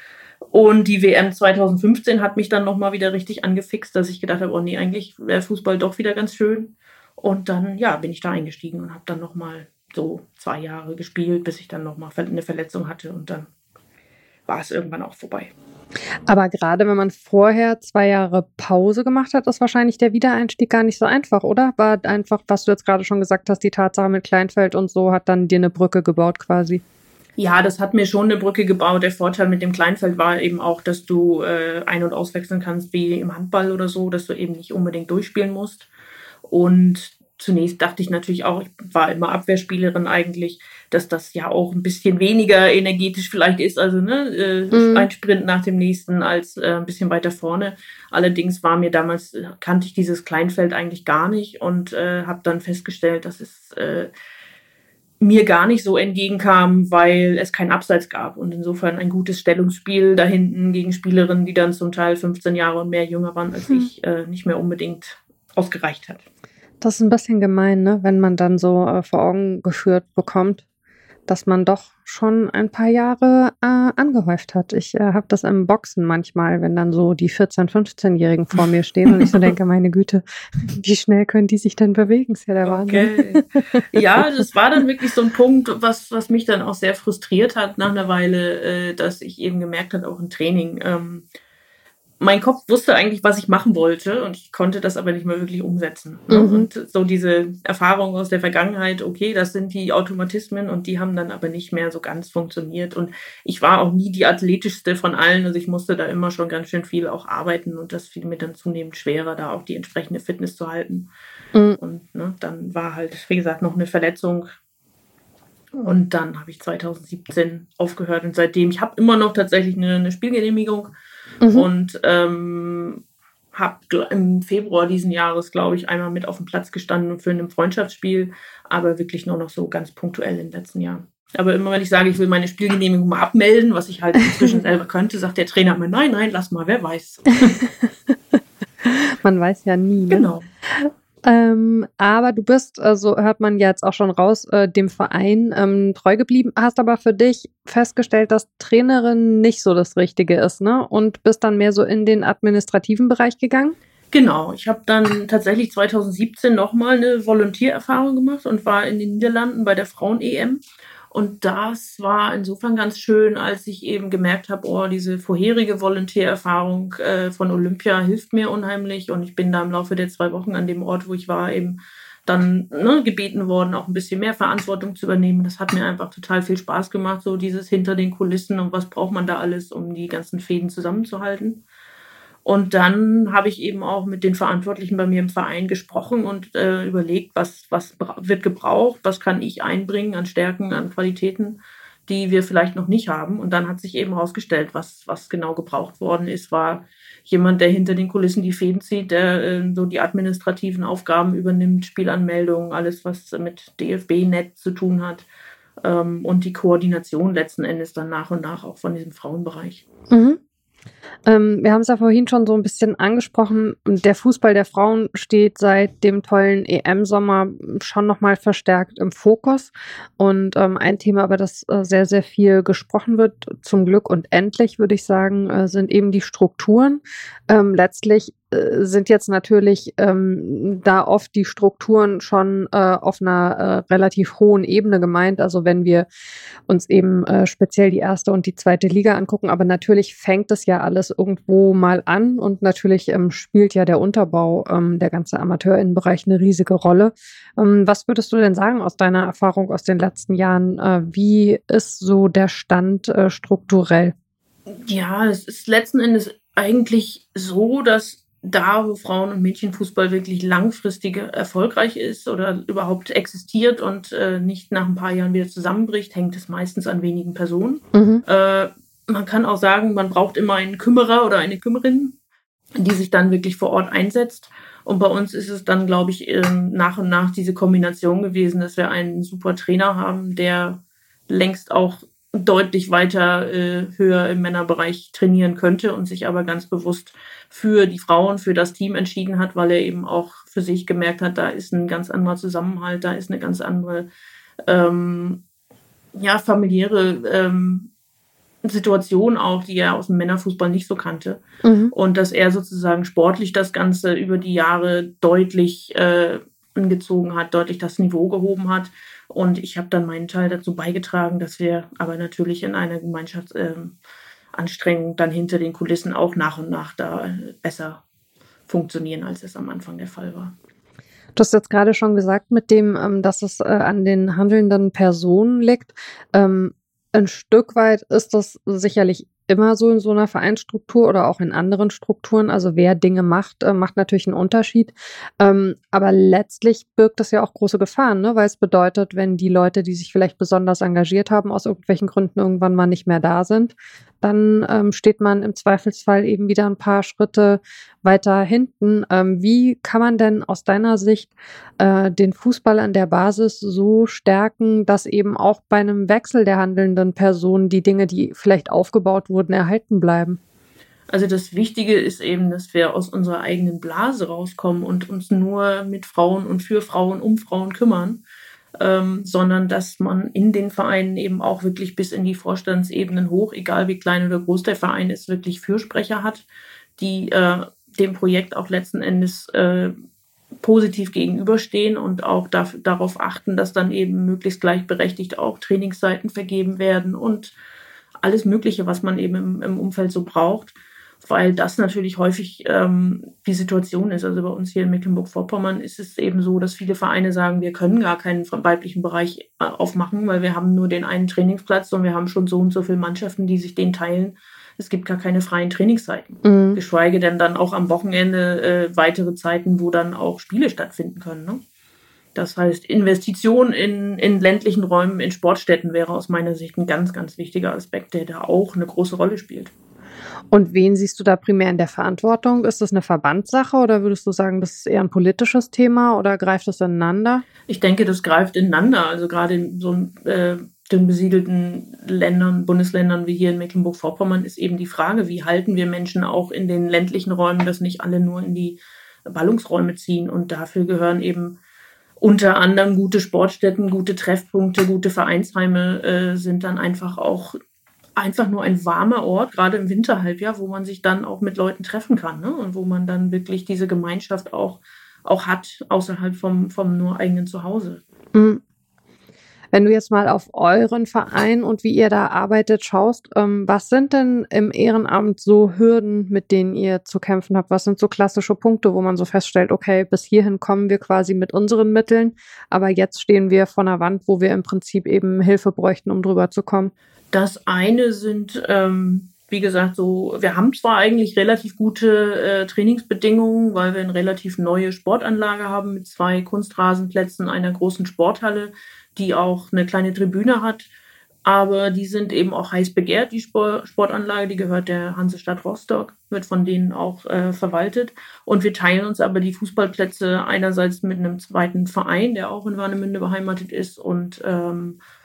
Und die WM 2015 hat mich dann nochmal wieder richtig angefixt, dass ich gedacht habe, oh nee, eigentlich wäre Fußball doch wieder ganz schön. Und dann, bin ich da eingestiegen und habe dann nochmal so 2 Jahre gespielt, bis ich dann nochmal eine Verletzung hatte und dann war es irgendwann auch vorbei. Aber gerade wenn man vorher 2 Jahre Pause gemacht hat, ist wahrscheinlich der Wiedereinstieg gar nicht so einfach, oder? War einfach, was du jetzt gerade schon gesagt hast, die Tatsache mit Kleinfeld und so hat dann dir eine Brücke gebaut quasi? Ja, das hat mir schon eine Brücke gebaut. Der Vorteil mit dem Kleinfeld war eben auch, dass du ein- und auswechseln kannst wie im Handball oder so, dass du eben nicht unbedingt durchspielen musst. Und zunächst dachte ich natürlich auch, ich war immer Abwehrspielerin eigentlich, dass das ja auch ein bisschen weniger energetisch vielleicht ist, also ein Sprint nach dem nächsten als ein bisschen weiter vorne. Allerdings war mir damals, kannte ich dieses Kleinfeld eigentlich gar nicht und habe dann festgestellt, dass es mir gar nicht so entgegenkam, weil es kein Abseits gab und insofern ein gutes Stellungsspiel da hinten gegen Spielerinnen, die dann zum Teil 15 Jahre und mehr jünger waren als ich, nicht mehr unbedingt ausgereicht hat. Das ist ein bisschen gemein, ne? Wenn man dann so vor Augen geführt bekommt, dass man doch schon ein paar Jahre angehäuft hat. Ich habe das im Boxen manchmal, wenn dann so die 14-, 15-Jährigen vor mir stehen und ich so denke, meine Güte, wie schnell können die sich denn bewegen? Ist ja der Wahnsinn. Ja, das war dann wirklich so ein Punkt, was mich dann auch sehr frustriert hat nach einer Weile, dass ich eben gemerkt habe, auch im Training, mein Kopf wusste eigentlich, was ich machen wollte und ich konnte das aber nicht mehr wirklich umsetzen. Und so diese Erfahrung aus der Vergangenheit, okay, das sind die Automatismen und die haben dann aber nicht mehr so ganz funktioniert. Und ich war auch nie die athletischste von allen, also ich musste da immer schon ganz schön viel auch arbeiten und das fiel mir dann zunehmend schwerer, da auch die entsprechende Fitness zu halten. Und dann war halt, wie gesagt, noch eine Verletzung. Und dann habe ich 2017 aufgehört und seitdem, ich habe immer noch tatsächlich eine Spielgenehmigung und habe im Februar diesen Jahres, glaube ich, einmal mit auf dem Platz gestanden für ein Freundschaftsspiel, aber wirklich nur noch so ganz punktuell in den letzten Jahren. Aber immer wenn ich sage, ich will meine Spielgenehmigung mal abmelden, was ich halt inzwischen selber könnte, sagt der Trainer immer, nein, lass mal, wer weiß. Man weiß ja nie. Ne? Genau. Aber du bist, so hört man jetzt auch schon raus, dem Verein treu geblieben, hast aber für dich festgestellt, dass Trainerin nicht so das Richtige ist, ne? Und bist dann mehr so in den administrativen Bereich gegangen? Genau, ich habe dann tatsächlich 2017 nochmal eine Volontiererfahrung gemacht und war in den Niederlanden bei der Frauen-EM. Und das war insofern ganz schön, als ich eben gemerkt habe, oh, diese vorherige Volontiererfahrung von Olympia hilft mir unheimlich. Und ich bin da im Laufe der 2 Wochen an dem Ort, wo ich war, eben dann gebeten worden, auch ein bisschen mehr Verantwortung zu übernehmen. Das hat mir einfach total viel Spaß gemacht, so dieses hinter den Kulissen und was braucht man da alles, um die ganzen Fäden zusammenzuhalten. Und dann habe ich eben auch mit den Verantwortlichen bei mir im Verein gesprochen und überlegt, was wird gebraucht, was kann ich einbringen an Stärken, an Qualitäten, die wir vielleicht noch nicht haben. Und dann hat sich eben herausgestellt, was genau gebraucht worden ist, war jemand, der hinter den Kulissen die Fäden zieht, der so die administrativen Aufgaben übernimmt, Spielanmeldungen, alles, was mit DFB-Net zu tun hat und die Koordination letzten Endes dann nach und nach auch von diesem Frauenbereich. Mhm. Wir haben es ja vorhin schon so ein bisschen angesprochen. Der Fußball der Frauen steht seit dem tollen EM-Sommer schon noch mal verstärkt im Fokus. Und, ein Thema, über das, sehr, sehr viel gesprochen wird, zum Glück und endlich, würde ich sagen, sind eben die Strukturen. Letztlich, sind jetzt natürlich, da oft die Strukturen schon, auf einer relativ hohen Ebene gemeint. Also, wenn wir uns eben, speziell die erste und die zweite Liga angucken. Aber natürlich fängt es ja alles irgendwo mal an und natürlich, spielt ja der Unterbau, der ganze Amateurinnenbereich eine riesige Rolle. Was würdest du denn sagen aus deiner Erfahrung aus den letzten Jahren? Wie ist so der Stand, strukturell? Ja, es ist letzten Endes eigentlich so, dass da, wo Frauen- und Mädchenfußball wirklich langfristig erfolgreich ist oder überhaupt existiert und nicht nach ein paar Jahren wieder zusammenbricht, hängt es meistens an wenigen Personen. Mhm. Man kann auch sagen, man braucht immer einen Kümmerer oder eine Kümmerin, die sich dann wirklich vor Ort einsetzt. Und bei uns ist es dann, glaube ich, nach und nach diese Kombination gewesen, dass wir einen super Trainer haben, der längst auch deutlich weiter höher im Männerbereich trainieren könnte und sich aber ganz bewusst für die Frauen, für das Team entschieden hat, weil er eben auch für sich gemerkt hat, da ist ein ganz anderer Zusammenhalt, da ist eine ganz andere familiäre Situation auch, die er aus dem Männerfußball nicht so kannte. Mhm. Und dass er sozusagen sportlich das Ganze über die Jahre deutlich angezogen hat, deutlich das Niveau gehoben hat. Und ich habe dann meinen Teil dazu beigetragen, dass wir aber natürlich in einer Gemeinschaftsanstrengung dann hinter den Kulissen auch nach und nach da besser funktionieren, als es am Anfang der Fall war. Du hast jetzt gerade schon gesagt mit dem, dass es, an den handelnden Personen liegt. Ein Stück weit ist das sicherlich immer so in so einer Vereinsstruktur oder auch in anderen Strukturen. Also, wer Dinge macht, macht natürlich einen Unterschied. Aber letztlich birgt das ja auch große Gefahren, ne? Weil es bedeutet, wenn die Leute, die sich vielleicht besonders engagiert haben, aus irgendwelchen Gründen irgendwann mal nicht mehr da sind, dann, steht man im Zweifelsfall eben wieder ein paar Schritte weiter hinten. Wie kann man denn aus deiner Sicht, den Fußball an der Basis so stärken, dass eben auch bei einem Wechsel der handelnden Person die Dinge, die vielleicht aufgebaut wurden, erhalten bleiben? Also das Wichtige ist eben, dass wir aus unserer eigenen Blase rauskommen und uns nur mit Frauen und für Frauen um Frauen kümmern, sondern dass man in den Vereinen eben auch wirklich bis in die Vorstandsebenen hoch, egal wie klein oder groß der Verein ist, wirklich Fürsprecher hat, die dem Projekt auch letzten Endes positiv gegenüberstehen und auch darauf achten, dass dann eben möglichst gleichberechtigt auch Trainingszeiten vergeben werden und alles Mögliche, was man eben im Umfeld so braucht, weil das natürlich häufig die Situation ist. Also bei uns hier in Mecklenburg-Vorpommern ist es eben so, dass viele Vereine sagen, wir können gar keinen weiblichen Bereich aufmachen, weil wir haben nur den einen Trainingsplatz und wir haben schon so und so viele Mannschaften, die sich den teilen. Es gibt gar keine freien Trainingszeiten. Mhm. Geschweige denn dann auch am Wochenende weitere Zeiten, wo dann auch Spiele stattfinden können. Ne? Das heißt, Investition in ländlichen Räumen, in Sportstätten wäre aus meiner Sicht ein ganz, ganz wichtiger Aspekt, der da auch eine große Rolle spielt. Und wen siehst du da primär in der Verantwortung? Ist das eine Verbandssache oder würdest du sagen, das ist eher ein politisches Thema oder greift das ineinander? Ich denke, das greift ineinander. Also gerade in so den besiedelten Ländern, Bundesländern wie hier in Mecklenburg-Vorpommern ist eben die Frage, wie halten wir Menschen auch in den ländlichen Räumen, dass nicht alle nur in die Ballungsräume ziehen. Und dafür gehören eben unter anderem gute Sportstätten, gute Treffpunkte, gute Vereinsheime sind dann einfach nur ein warmer Ort, gerade im Winterhalbjahr, wo man sich dann auch mit Leuten treffen kann, ne? Und wo man dann wirklich diese Gemeinschaft auch hat, außerhalb vom nur eigenen Zuhause. Mhm. Wenn du jetzt mal auf euren Verein und wie ihr da arbeitet schaust, was sind denn im Ehrenamt so Hürden, mit denen ihr zu kämpfen habt? Was sind so klassische Punkte, wo man so feststellt, okay, bis hierhin kommen wir quasi mit unseren Mitteln, aber jetzt stehen wir vor einer Wand, wo wir im Prinzip eben Hilfe bräuchten, um drüber zu kommen? Das eine sind, wie gesagt, wir haben zwar eigentlich relativ gute Trainingsbedingungen, weil wir eine relativ neue Sportanlage haben mit 2 Kunstrasenplätzen, einer großen Sporthalle, die auch eine kleine Tribüne hat. Aber die sind eben auch heiß begehrt, die Sportanlage. Die gehört der Hansestadt Rostock, wird von denen auch verwaltet. Und wir teilen uns aber die Fußballplätze einerseits mit einem zweiten Verein, der auch in Warnemünde beheimatet ist. Und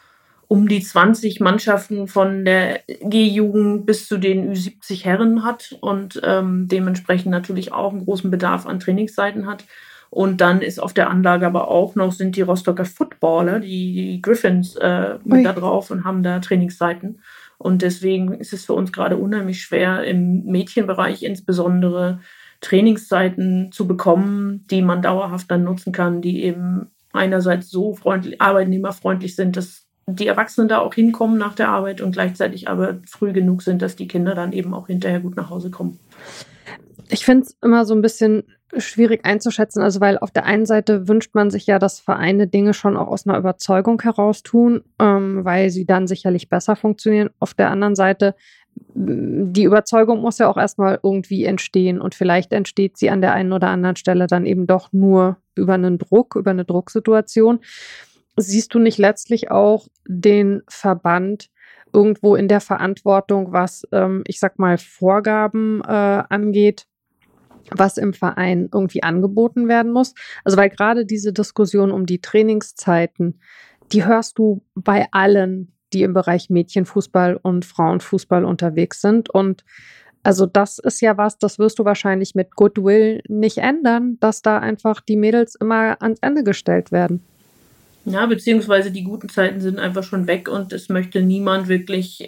um die 20 Mannschaften von der G-Jugend bis zu den Ü70 Herren hat und dementsprechend natürlich auch einen großen Bedarf an Trainingszeiten hat. Und dann ist auf der Anlage aber auch noch, sind die Rostocker Footballer, die Griffins, mit da drauf und haben da Trainingszeiten. Und deswegen ist es für uns gerade unheimlich schwer, im Mädchenbereich insbesondere Trainingszeiten zu bekommen, die man dauerhaft dann nutzen kann, die eben einerseits so arbeitnehmerfreundlich sind, dass die Erwachsenen da auch hinkommen nach der Arbeit und gleichzeitig aber früh genug sind, dass die Kinder dann eben auch hinterher gut nach Hause kommen. Ich finde es immer so ein bisschen schwierig einzuschätzen, also weil auf der einen Seite wünscht man sich ja, dass Vereine Dinge schon auch aus einer Überzeugung heraus tun, weil sie dann sicherlich besser funktionieren. Auf der anderen Seite, die Überzeugung muss ja auch erstmal irgendwie entstehen und vielleicht entsteht sie an der einen oder anderen Stelle dann eben doch nur über einen Druck, über eine Drucksituation. Siehst du nicht letztlich auch den Verband irgendwo in der Verantwortung, was, ich sag mal, Vorgaben angeht, was im Verein irgendwie angeboten werden muss? Also weil gerade diese Diskussion um die Trainingszeiten, die hörst du bei allen, die im Bereich Mädchenfußball und Frauenfußball unterwegs sind. Und also das ist ja was, das wirst du wahrscheinlich mit Goodwill nicht ändern, dass da einfach die Mädels immer ans Ende gestellt werden. Ja, beziehungsweise die guten Zeiten sind einfach schon weg und es möchte niemand wirklich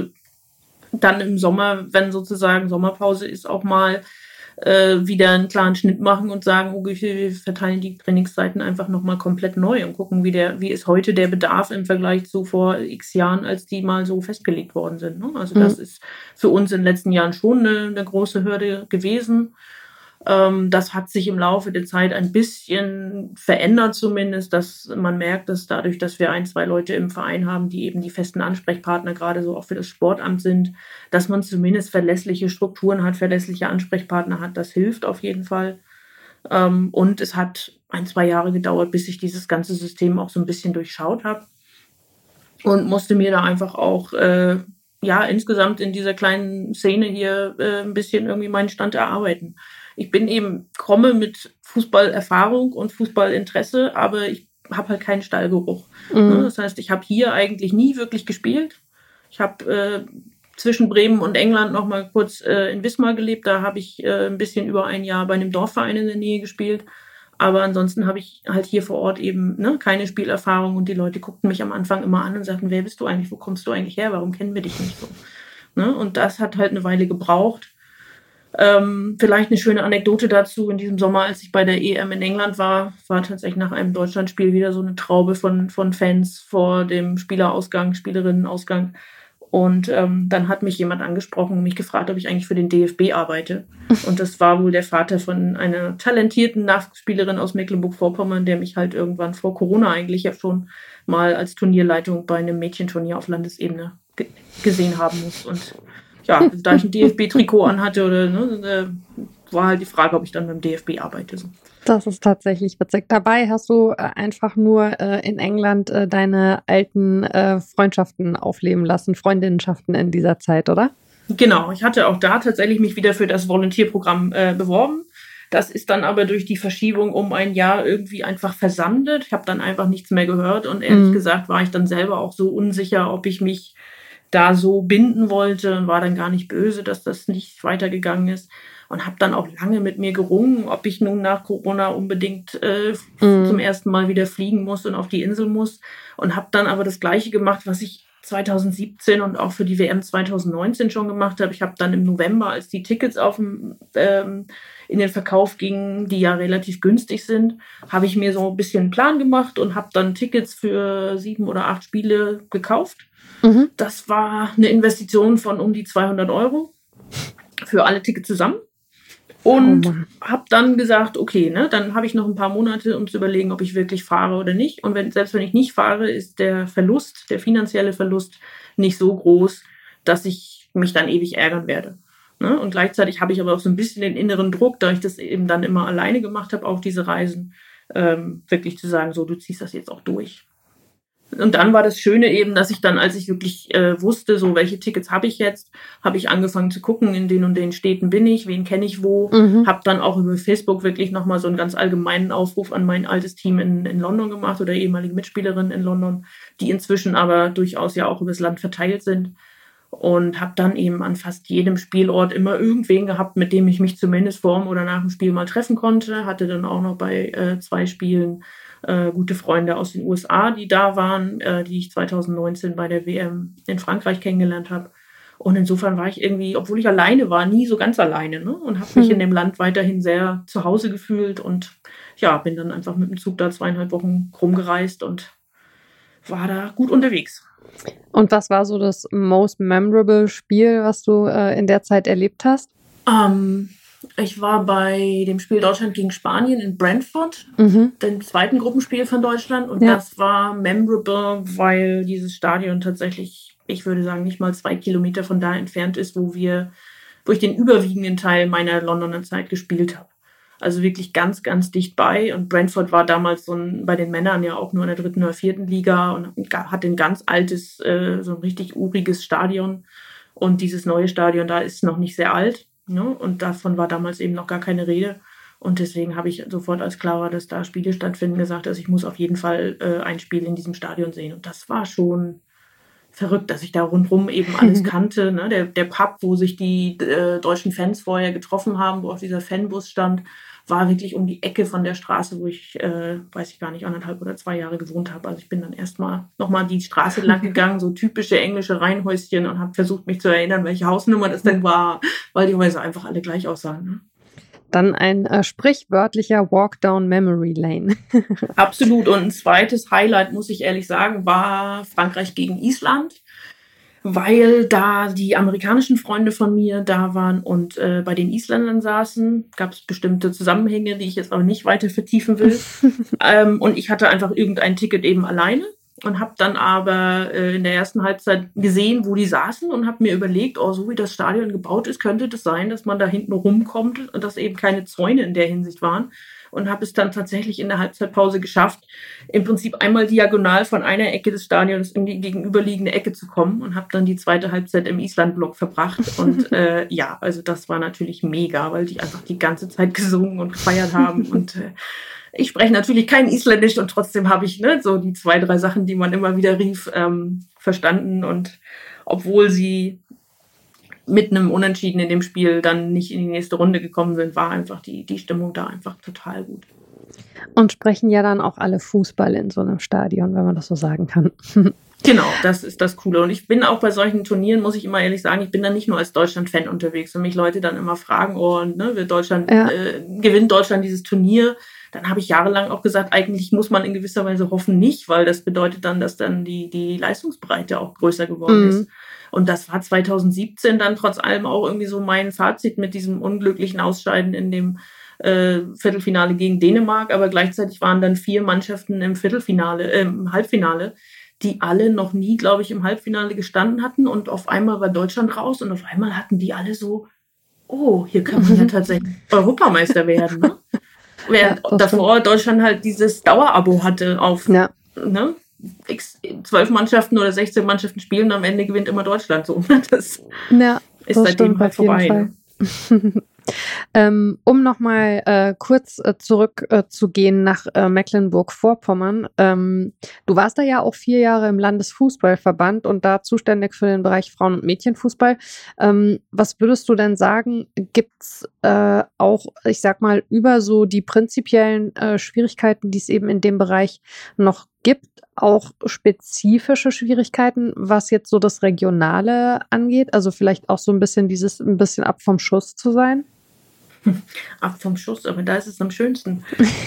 dann im Sommer, wenn sozusagen Sommerpause ist, auch mal wieder einen klaren Schnitt machen und sagen, okay, wir verteilen die Trainingszeiten einfach nochmal komplett neu und gucken, wie ist heute der Bedarf im Vergleich zu vor x Jahren, als die mal so festgelegt worden sind. Ne? Also das ist für uns in den letzten Jahren schon eine große Hürde gewesen. Das hat sich im Laufe der Zeit ein bisschen verändert zumindest, dass man merkt, dass dadurch, dass wir 1, 2 Leute im Verein haben, die eben die festen Ansprechpartner gerade so auch für das Sportamt sind, dass man zumindest verlässliche Strukturen hat, verlässliche Ansprechpartner hat. Das hilft auf jeden Fall. Und es hat 1, 2 Jahre gedauert, bis ich dieses ganze System auch so ein bisschen durchschaut habe und musste mir da einfach auch insgesamt in dieser kleinen Szene hier ein bisschen irgendwie meinen Stand erarbeiten. Ich komme mit Fußballerfahrung und Fußballinteresse, aber ich habe halt keinen Stallgeruch. Mhm. Das heißt, ich habe hier eigentlich nie wirklich gespielt. Ich habe zwischen Bremen und England noch mal kurz in Wismar gelebt. Da habe ich ein bisschen über ein Jahr bei einem Dorfverein in der Nähe gespielt. Aber ansonsten habe ich halt hier vor Ort eben keine Spielerfahrung und die Leute guckten mich am Anfang immer an und sagten, wer bist du eigentlich, wo kommst du eigentlich her, warum kennen wir dich nicht so? Und das hat halt eine Weile gebraucht. Vielleicht eine schöne Anekdote dazu. In diesem Sommer, als ich bei der EM in England war tatsächlich nach einem Deutschlandspiel wieder so eine Traube von Fans vor dem Spielerinnenausgang. Und dann hat mich jemand angesprochen und mich gefragt, ob ich eigentlich für den DFB arbeite. Und das war wohl der Vater von einer talentierten Nachwuchsspielerin aus Mecklenburg-Vorpommern, der mich halt irgendwann vor Corona eigentlich ja schon mal als Turnierleitung bei einem Mädchenturnier auf Landesebene gesehen haben muss. Und ja, da ich ein DFB-Trikot anhatte, war halt die Frage, ob ich dann beim DFB arbeite. So. Das ist tatsächlich witzig. Dabei hast du einfach nur in England deine alten Freundschaften aufleben lassen, Freundinnenschaften in dieser Zeit, oder? Genau, ich hatte auch da tatsächlich mich wieder für das Volontierprogramm beworben. Das ist dann aber durch die Verschiebung um ein Jahr irgendwie einfach versandet. Ich habe dann einfach nichts mehr gehört und ehrlich gesagt war ich dann selber auch so unsicher, ob ich mich da so binden wollte und war dann gar nicht böse, dass das nicht weitergegangen ist und habe dann auch lange mit mir gerungen, ob ich nun nach Corona unbedingt zum ersten Mal wieder fliegen muss und auf die Insel muss und habe dann aber das Gleiche gemacht, was ich 2017 und auch für die WM 2019 schon gemacht habe. Ich habe dann im November, als die Tickets in den Verkauf gingen, die ja relativ günstig sind, habe ich mir so ein bisschen einen Plan gemacht und habe dann Tickets für 7 oder 8 Spiele gekauft. Mhm. Das war eine Investition von um die 200 € für alle Tickets zusammen. Und habe dann gesagt, okay, dann habe ich noch ein paar Monate, um zu überlegen, ob ich wirklich fahre oder nicht. Und selbst wenn ich nicht fahre, ist der finanzielle Verlust nicht so groß, dass ich mich dann ewig ärgern werde. Und gleichzeitig habe ich aber auch so ein bisschen den inneren Druck, da ich das eben dann immer alleine gemacht habe, auch diese Reisen, wirklich zu sagen, so, du ziehst das jetzt auch durch. Und dann war das Schöne eben, dass ich dann, als ich wirklich wusste, so welche Tickets habe ich jetzt, habe ich angefangen zu gucken, in den und den Städten bin ich, wen kenne ich wo. Habe dann auch über Facebook wirklich nochmal so einen ganz allgemeinen Aufruf an mein altes Team in London gemacht oder ehemalige Mitspielerinnen in London, die inzwischen aber durchaus ja auch übers Land verteilt sind. Und habe dann eben an fast jedem Spielort immer irgendwen gehabt, mit dem ich mich zumindest vor oder nach dem Spiel mal treffen konnte. Hatte dann auch noch bei 2 Spielen gute Freunde aus den USA, die da waren, die ich 2019 bei der WM in Frankreich kennengelernt habe. Und insofern war ich irgendwie, obwohl ich alleine war, nie so ganz alleine, ne? Und habe mich in dem Land weiterhin sehr zu Hause gefühlt und ja, bin dann einfach mit dem Zug da 2,5 Wochen rumgereist und war da gut unterwegs. Und was war so das most memorable Spiel, was du in der Zeit erlebt hast? Ich war bei dem Spiel Deutschland gegen Spanien in Brentford, dem zweiten Gruppenspiel von Deutschland. Und das war memorable, weil dieses Stadion tatsächlich, ich würde sagen, nicht mal 2 Kilometer von da entfernt ist, wo ich den überwiegenden Teil meiner Londoner Zeit gespielt habe. Also wirklich ganz, ganz dicht bei. Und Brentford war damals bei den Männern ja auch nur in der 3. oder 4. Liga und hat ein ganz altes, so ein richtig uriges Stadion. Und dieses neue Stadion da ist noch nicht sehr alt. Ne? Und davon war damals eben noch gar keine Rede. Und deswegen habe ich sofort, als klar war, dass da Spiele stattfinden, gesagt, dass ich muss auf jeden Fall ein Spiel in diesem Stadion sehen. Und das war schon verrückt, dass ich da rundherum eben alles kannte. Ne? Der Pub, wo sich die deutschen Fans vorher getroffen haben, wo auch dieser Fanbus stand, war wirklich um die Ecke von der Straße, wo ich, weiß ich gar nicht, 1,5 oder 2 Jahre gewohnt habe. Also ich bin dann erstmal nochmal die Straße lang gegangen, so typische englische Reihenhäuschen, und habe versucht, mich zu erinnern, welche Hausnummer das denn war, weil die Häuser einfach alle gleich aussahen. Ne? Dann ein sprichwörtlicher Walk down Memory Lane. Absolut. Und ein zweites Highlight, muss ich ehrlich sagen, war Frankreich gegen Island, weil da die amerikanischen Freunde von mir da waren und bei den Isländern saßen. Gab es bestimmte Zusammenhänge, die ich jetzt aber nicht weiter vertiefen will. Und ich hatte einfach irgendein Ticket eben alleine und habe dann aber in der ersten Halbzeit gesehen, wo die saßen, und habe mir überlegt, so wie das Stadion gebaut ist, könnte das sein, dass man da hinten rumkommt und dass eben keine Zäune in der Hinsicht waren. Und habe es dann tatsächlich in der Halbzeitpause geschafft, im Prinzip einmal diagonal von einer Ecke des Stadions in die gegenüberliegende Ecke zu kommen, und habe dann die zweite Halbzeit im Island-Block verbracht. Und ja, also das war natürlich mega, weil die einfach die ganze Zeit gesungen und gefeiert haben. Und ich spreche natürlich kein Isländisch, und trotzdem habe ich so die 2, 3 Sachen, die man immer wieder rief, verstanden. Und obwohl sie mit einem Unentschieden in dem Spiel dann nicht in die nächste Runde gekommen sind, war einfach die Stimmung da einfach total gut. Und sprechen ja dann auch alle Fußball in so einem Stadion, wenn man das so sagen kann. Genau, das ist das Coole. Und ich bin auch bei solchen Turnieren, muss ich immer ehrlich sagen, ich bin dann nicht nur als Deutschland-Fan unterwegs. Wenn mich Leute dann immer fragen, wird gewinnt Deutschland dieses Turnier? Dann habe ich jahrelang auch gesagt, eigentlich muss man in gewisser Weise hoffen nicht, weil das bedeutet dann, dass dann die Leistungsbreite auch größer geworden ist. Und das war 2017 dann trotz allem auch irgendwie so mein Fazit mit diesem unglücklichen Ausscheiden in dem Viertelfinale gegen Dänemark. Aber gleichzeitig waren dann 4 Mannschaften im Halbfinale, die alle noch nie, glaube ich, im Halbfinale gestanden hatten. Und auf einmal war Deutschland raus, und auf einmal hatten die alle so, hier kann man ja tatsächlich Europameister werden. Ne? Während davor Deutschland halt dieses Dauerabo hatte auf 12 Mannschaften oder 16 Mannschaften spielen, und am Ende gewinnt immer Deutschland. So. Das ist seitdem halt vorbei. Um nochmal kurz zurückzugehen nach Mecklenburg-Vorpommern. Du warst da ja auch 4 Jahre im Landesfußballverband und da zuständig für den Bereich Frauen- und Mädchenfußball. Was würdest du denn sagen, gibt's auch, ich sag mal, über so die prinzipiellen Schwierigkeiten, die es eben in dem Bereich noch gibt, auch spezifische Schwierigkeiten, was jetzt so das Regionale angeht? Also vielleicht auch so ein bisschen ab vom Schuss zu sein? Ab vom Schuss, aber da ist es am schönsten.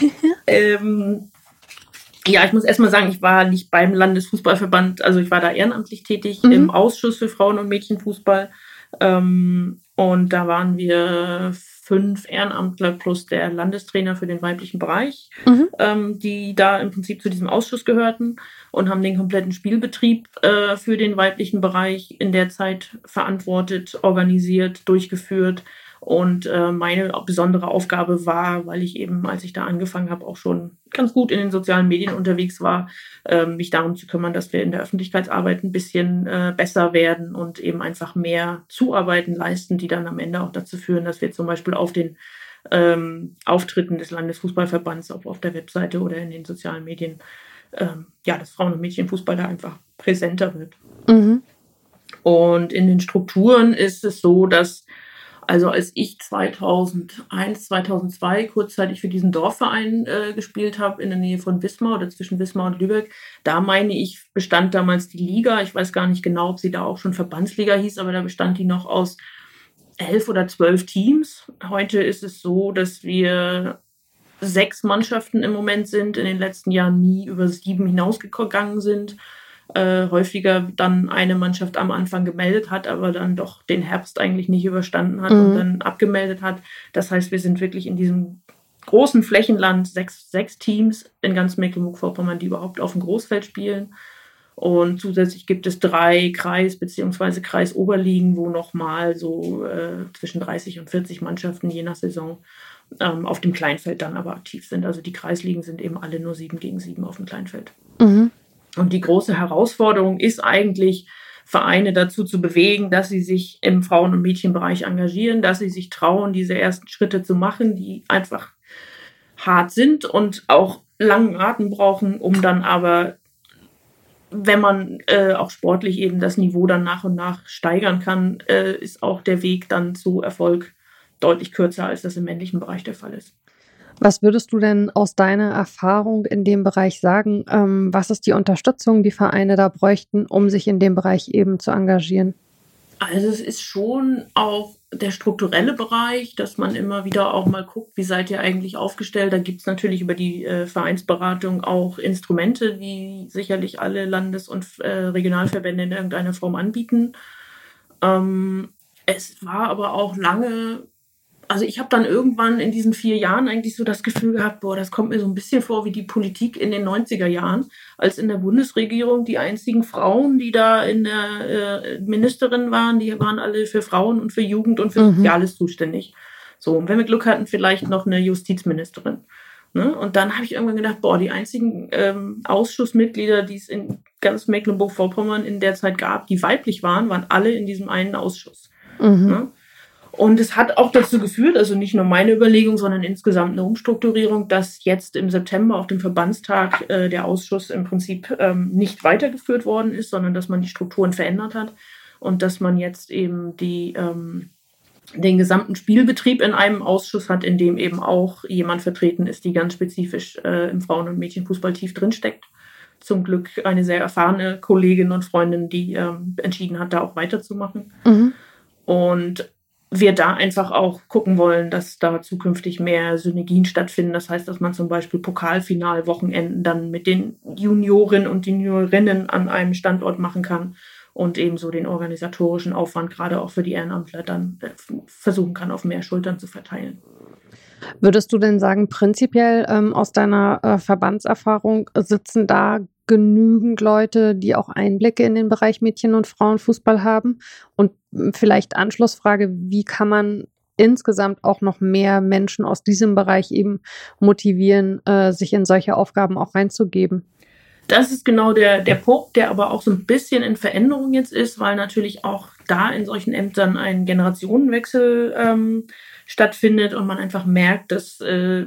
Ja, ich muss erstmal sagen, ich war nicht beim Landesfußballverband, also ich war da ehrenamtlich tätig im Ausschuss für Frauen- und Mädchenfußball. Und da waren wir 5 Ehrenamtler plus der Landestrainer für den weiblichen Bereich, die da im Prinzip zu diesem Ausschuss gehörten und haben den kompletten Spielbetrieb für den weiblichen Bereich in der Zeit verantwortet, organisiert, durchgeführt Und meine besondere Aufgabe war, weil ich eben, als ich da angefangen habe, auch schon ganz gut in den sozialen Medien unterwegs war, mich darum zu kümmern, dass wir in der Öffentlichkeitsarbeit ein bisschen besser werden und eben einfach mehr Zuarbeiten leisten, die dann am Ende auch dazu führen, dass wir zum Beispiel auf den Auftritten des Landesfußballverbands, ob auf der Webseite oder in den sozialen Medien, dass Frauen- und Mädchenfußball da einfach präsenter wird. Mhm. Und in den Strukturen ist es so, dass also als ich 2001, 2002 kurzzeitig für diesen Dorfverein gespielt habe in der Nähe von Wismar oder zwischen Wismar und Lübeck, da meine ich, bestand damals die Liga. Ich weiß gar nicht genau, ob sie da auch schon Verbandsliga hieß, aber da bestand die noch aus 11 oder 12 Teams. Heute ist es so, dass wir 6 Mannschaften im Moment sind, in den letzten Jahren nie über 7 hinausgegangen sind. Häufiger dann eine Mannschaft am Anfang gemeldet hat, aber dann doch den Herbst eigentlich nicht überstanden hat und dann abgemeldet hat. Das heißt, wir sind wirklich in diesem großen Flächenland 6 Teams in ganz Mecklenburg-Vorpommern, die überhaupt auf dem Großfeld spielen. Und zusätzlich gibt es 3 Kreis- bzw. Kreisoberligen, wo nochmal so zwischen 30 und 40 Mannschaften je nach Saison auf dem Kleinfeld dann aber aktiv sind. Also die Kreisligen sind eben alle nur 7 gegen 7 auf dem Kleinfeld. Mhm. Und die große Herausforderung ist eigentlich, Vereine dazu zu bewegen, dass sie sich im Frauen- und Mädchenbereich engagieren, dass sie sich trauen, diese ersten Schritte zu machen, die einfach hart sind und auch langen Atem brauchen, um dann aber, wenn man auch sportlich eben das Niveau dann nach und nach steigern kann, ist auch der Weg dann zu Erfolg deutlich kürzer, als das im männlichen Bereich der Fall ist. Was würdest du denn aus deiner Erfahrung in dem Bereich sagen? Was ist die Unterstützung, die Vereine da bräuchten, um sich in dem Bereich eben zu engagieren? Also es ist schon auch der strukturelle Bereich, dass man immer wieder auch mal guckt, wie seid ihr eigentlich aufgestellt. Da gibt es natürlich über die Vereinsberatung auch Instrumente, die sicherlich alle Landes- und Regionalverbände in irgendeiner Form anbieten. Es war aber auch lange... Also ich habe dann irgendwann in diesen 4 Jahren eigentlich so das Gefühl gehabt, boah, das kommt mir so ein bisschen vor wie die Politik in den 90er Jahren, als in der Bundesregierung die einzigen Frauen, die da in der Ministerin waren, die waren alle für Frauen und für Jugend und für Soziales zuständig. So, und wenn wir Glück hatten, vielleicht noch eine Justizministerin. Ne? Und dann habe ich irgendwann gedacht, boah, die einzigen Ausschussmitglieder, die es in ganz Mecklenburg-Vorpommern in der Zeit gab, die weiblich waren, waren alle in diesem einen Ausschuss. Ne? Und es hat auch dazu geführt, also nicht nur meine Überlegung, sondern insgesamt eine Umstrukturierung, dass jetzt im September auf dem Verbandstag der Ausschuss im Prinzip nicht weitergeführt worden ist, sondern dass man die Strukturen verändert hat und dass man jetzt eben den gesamten Spielbetrieb in einem Ausschuss hat, in dem eben auch jemand vertreten ist, die ganz spezifisch im Frauen- und Mädchenfußball tief drinsteckt. Zum Glück eine sehr erfahrene Kollegin und Freundin, die entschieden hat, da auch weiterzumachen. Und wir da einfach auch gucken wollen, dass da zukünftig mehr Synergien stattfinden. Das heißt, dass man zum Beispiel Pokalfinalwochenenden dann mit den Juniorinnen und Juniorinnen an einem Standort machen kann und eben so den organisatorischen Aufwand gerade auch für die Ehrenamtler dann versuchen kann, auf mehr Schultern zu verteilen. Würdest du denn sagen, prinzipiell aus deiner Verbandserfahrung sitzen da genügend Leute, die auch Einblicke in den Bereich Mädchen- und Frauenfußball haben? Und vielleicht Anschlussfrage, wie kann man insgesamt auch noch mehr Menschen aus diesem Bereich eben motivieren, sich in solche Aufgaben auch reinzugeben? Das ist genau der Punkt, der aber auch so ein bisschen in Veränderung jetzt ist, weil natürlich auch da in solchen Ämtern ein Generationenwechsel stattfindet und man einfach merkt, dass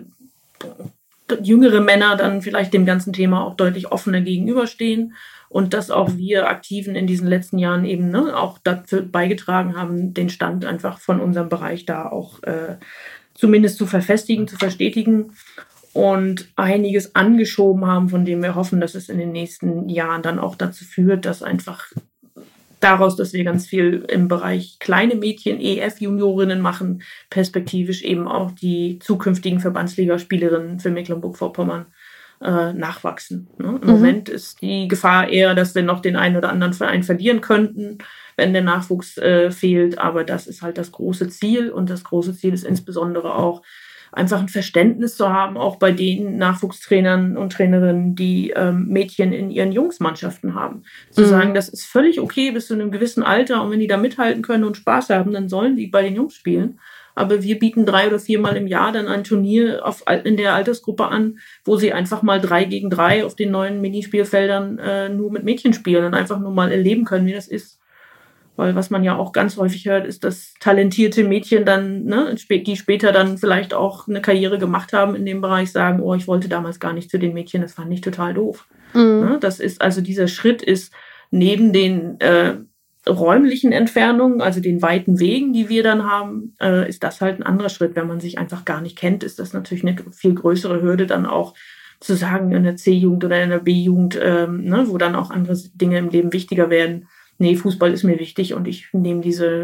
jüngere Männer dann vielleicht dem ganzen Thema auch deutlich offener gegenüberstehen und dass auch wir Aktiven in diesen letzten Jahren eben auch dazu beigetragen haben, den Stand einfach von unserem Bereich da auch zumindest zu verfestigen, zu verstetigen und einiges angeschoben haben, von dem wir hoffen, dass es in den nächsten Jahren dann auch dazu führt, dass einfach daraus, dass wir ganz viel im Bereich kleine Mädchen, EF-Juniorinnen machen, perspektivisch eben auch die zukünftigen Verbandsligaspielerinnen für Mecklenburg-Vorpommern nachwachsen. Ne? Im Moment ist die Gefahr eher, dass wir noch den einen oder anderen Verein verlieren könnten, wenn der Nachwuchs fehlt. Aber das ist halt das große Ziel. Und das große Ziel ist insbesondere auch, einfach ein Verständnis zu haben, auch bei den Nachwuchstrainern und Trainerinnen, die Mädchen in ihren Jungsmannschaften haben. Zu sagen, das ist völlig okay bis zu einem gewissen Alter und wenn die da mithalten können und Spaß haben, dann sollen die bei den Jungs spielen. Aber wir bieten 3 oder 4 Mal im Jahr dann ein Turnier in der Altersgruppe an, wo sie einfach mal 3 gegen 3 auf den neuen Minispielfeldern nur mit Mädchen spielen und einfach nur mal erleben können, wie das ist. Weil was man ja auch ganz häufig hört, ist, dass talentierte Mädchen dann, die später dann vielleicht auch eine Karriere gemacht haben in dem Bereich, sagen, oh, ich wollte damals gar nicht zu den Mädchen, das fand ich total doof. Mhm. Das ist, also dieser Schritt ist neben den räumlichen Entfernungen, also den weiten Wegen, die wir dann haben, ist das halt ein anderer Schritt. Wenn man sich einfach gar nicht kennt, ist das natürlich eine viel größere Hürde, dann auch zu sagen, in der C-Jugend oder in der B-Jugend, wo dann auch andere Dinge im Leben wichtiger werden. Nee, Fußball ist mir wichtig und ich nehme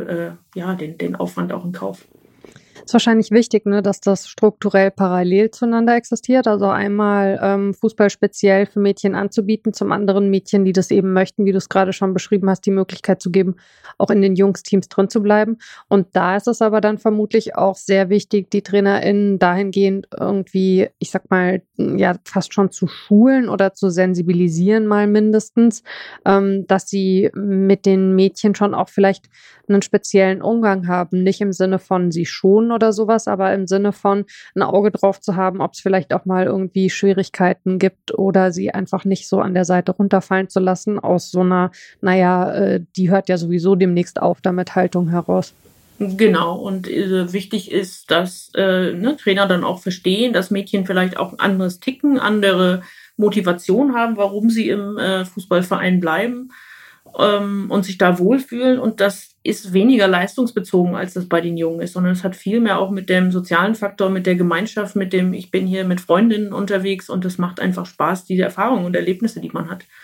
den Aufwand auch in Kauf. Ist wahrscheinlich wichtig, ne, dass das strukturell parallel zueinander existiert. Also einmal Fußball speziell für Mädchen anzubieten, zum anderen Mädchen, die das eben möchten, wie du es gerade schon beschrieben hast, die Möglichkeit zu geben, auch in den Jungsteams drin zu bleiben. Und da ist es aber dann vermutlich auch sehr wichtig, die TrainerInnen dahingehend irgendwie, ich sag mal, ja, fast schon zu schulen oder zu sensibilisieren mal mindestens, dass sie mit den Mädchen schon auch vielleicht einen speziellen Umgang haben. Nicht im Sinne von sie schonen oder sowas, aber im Sinne von ein Auge drauf zu haben, ob es vielleicht auch mal irgendwie Schwierigkeiten gibt oder sie einfach nicht so an der Seite runterfallen zu lassen aus so einer, die hört ja sowieso demnächst auf, damit Haltung heraus. Genau, und wichtig ist, dass Trainer dann auch verstehen, dass Mädchen vielleicht auch ein anderes Ticken, andere Motivation haben, warum sie im Fußballverein bleiben und sich da wohlfühlen. Und das ist weniger leistungsbezogen, als das bei den Jungen ist, sondern es hat viel mehr auch mit dem sozialen Faktor, mit der Gemeinschaft, mit dem ich bin hier mit Freundinnen unterwegs und es macht einfach Spaß, diese Erfahrungen und Erlebnisse, die man hat.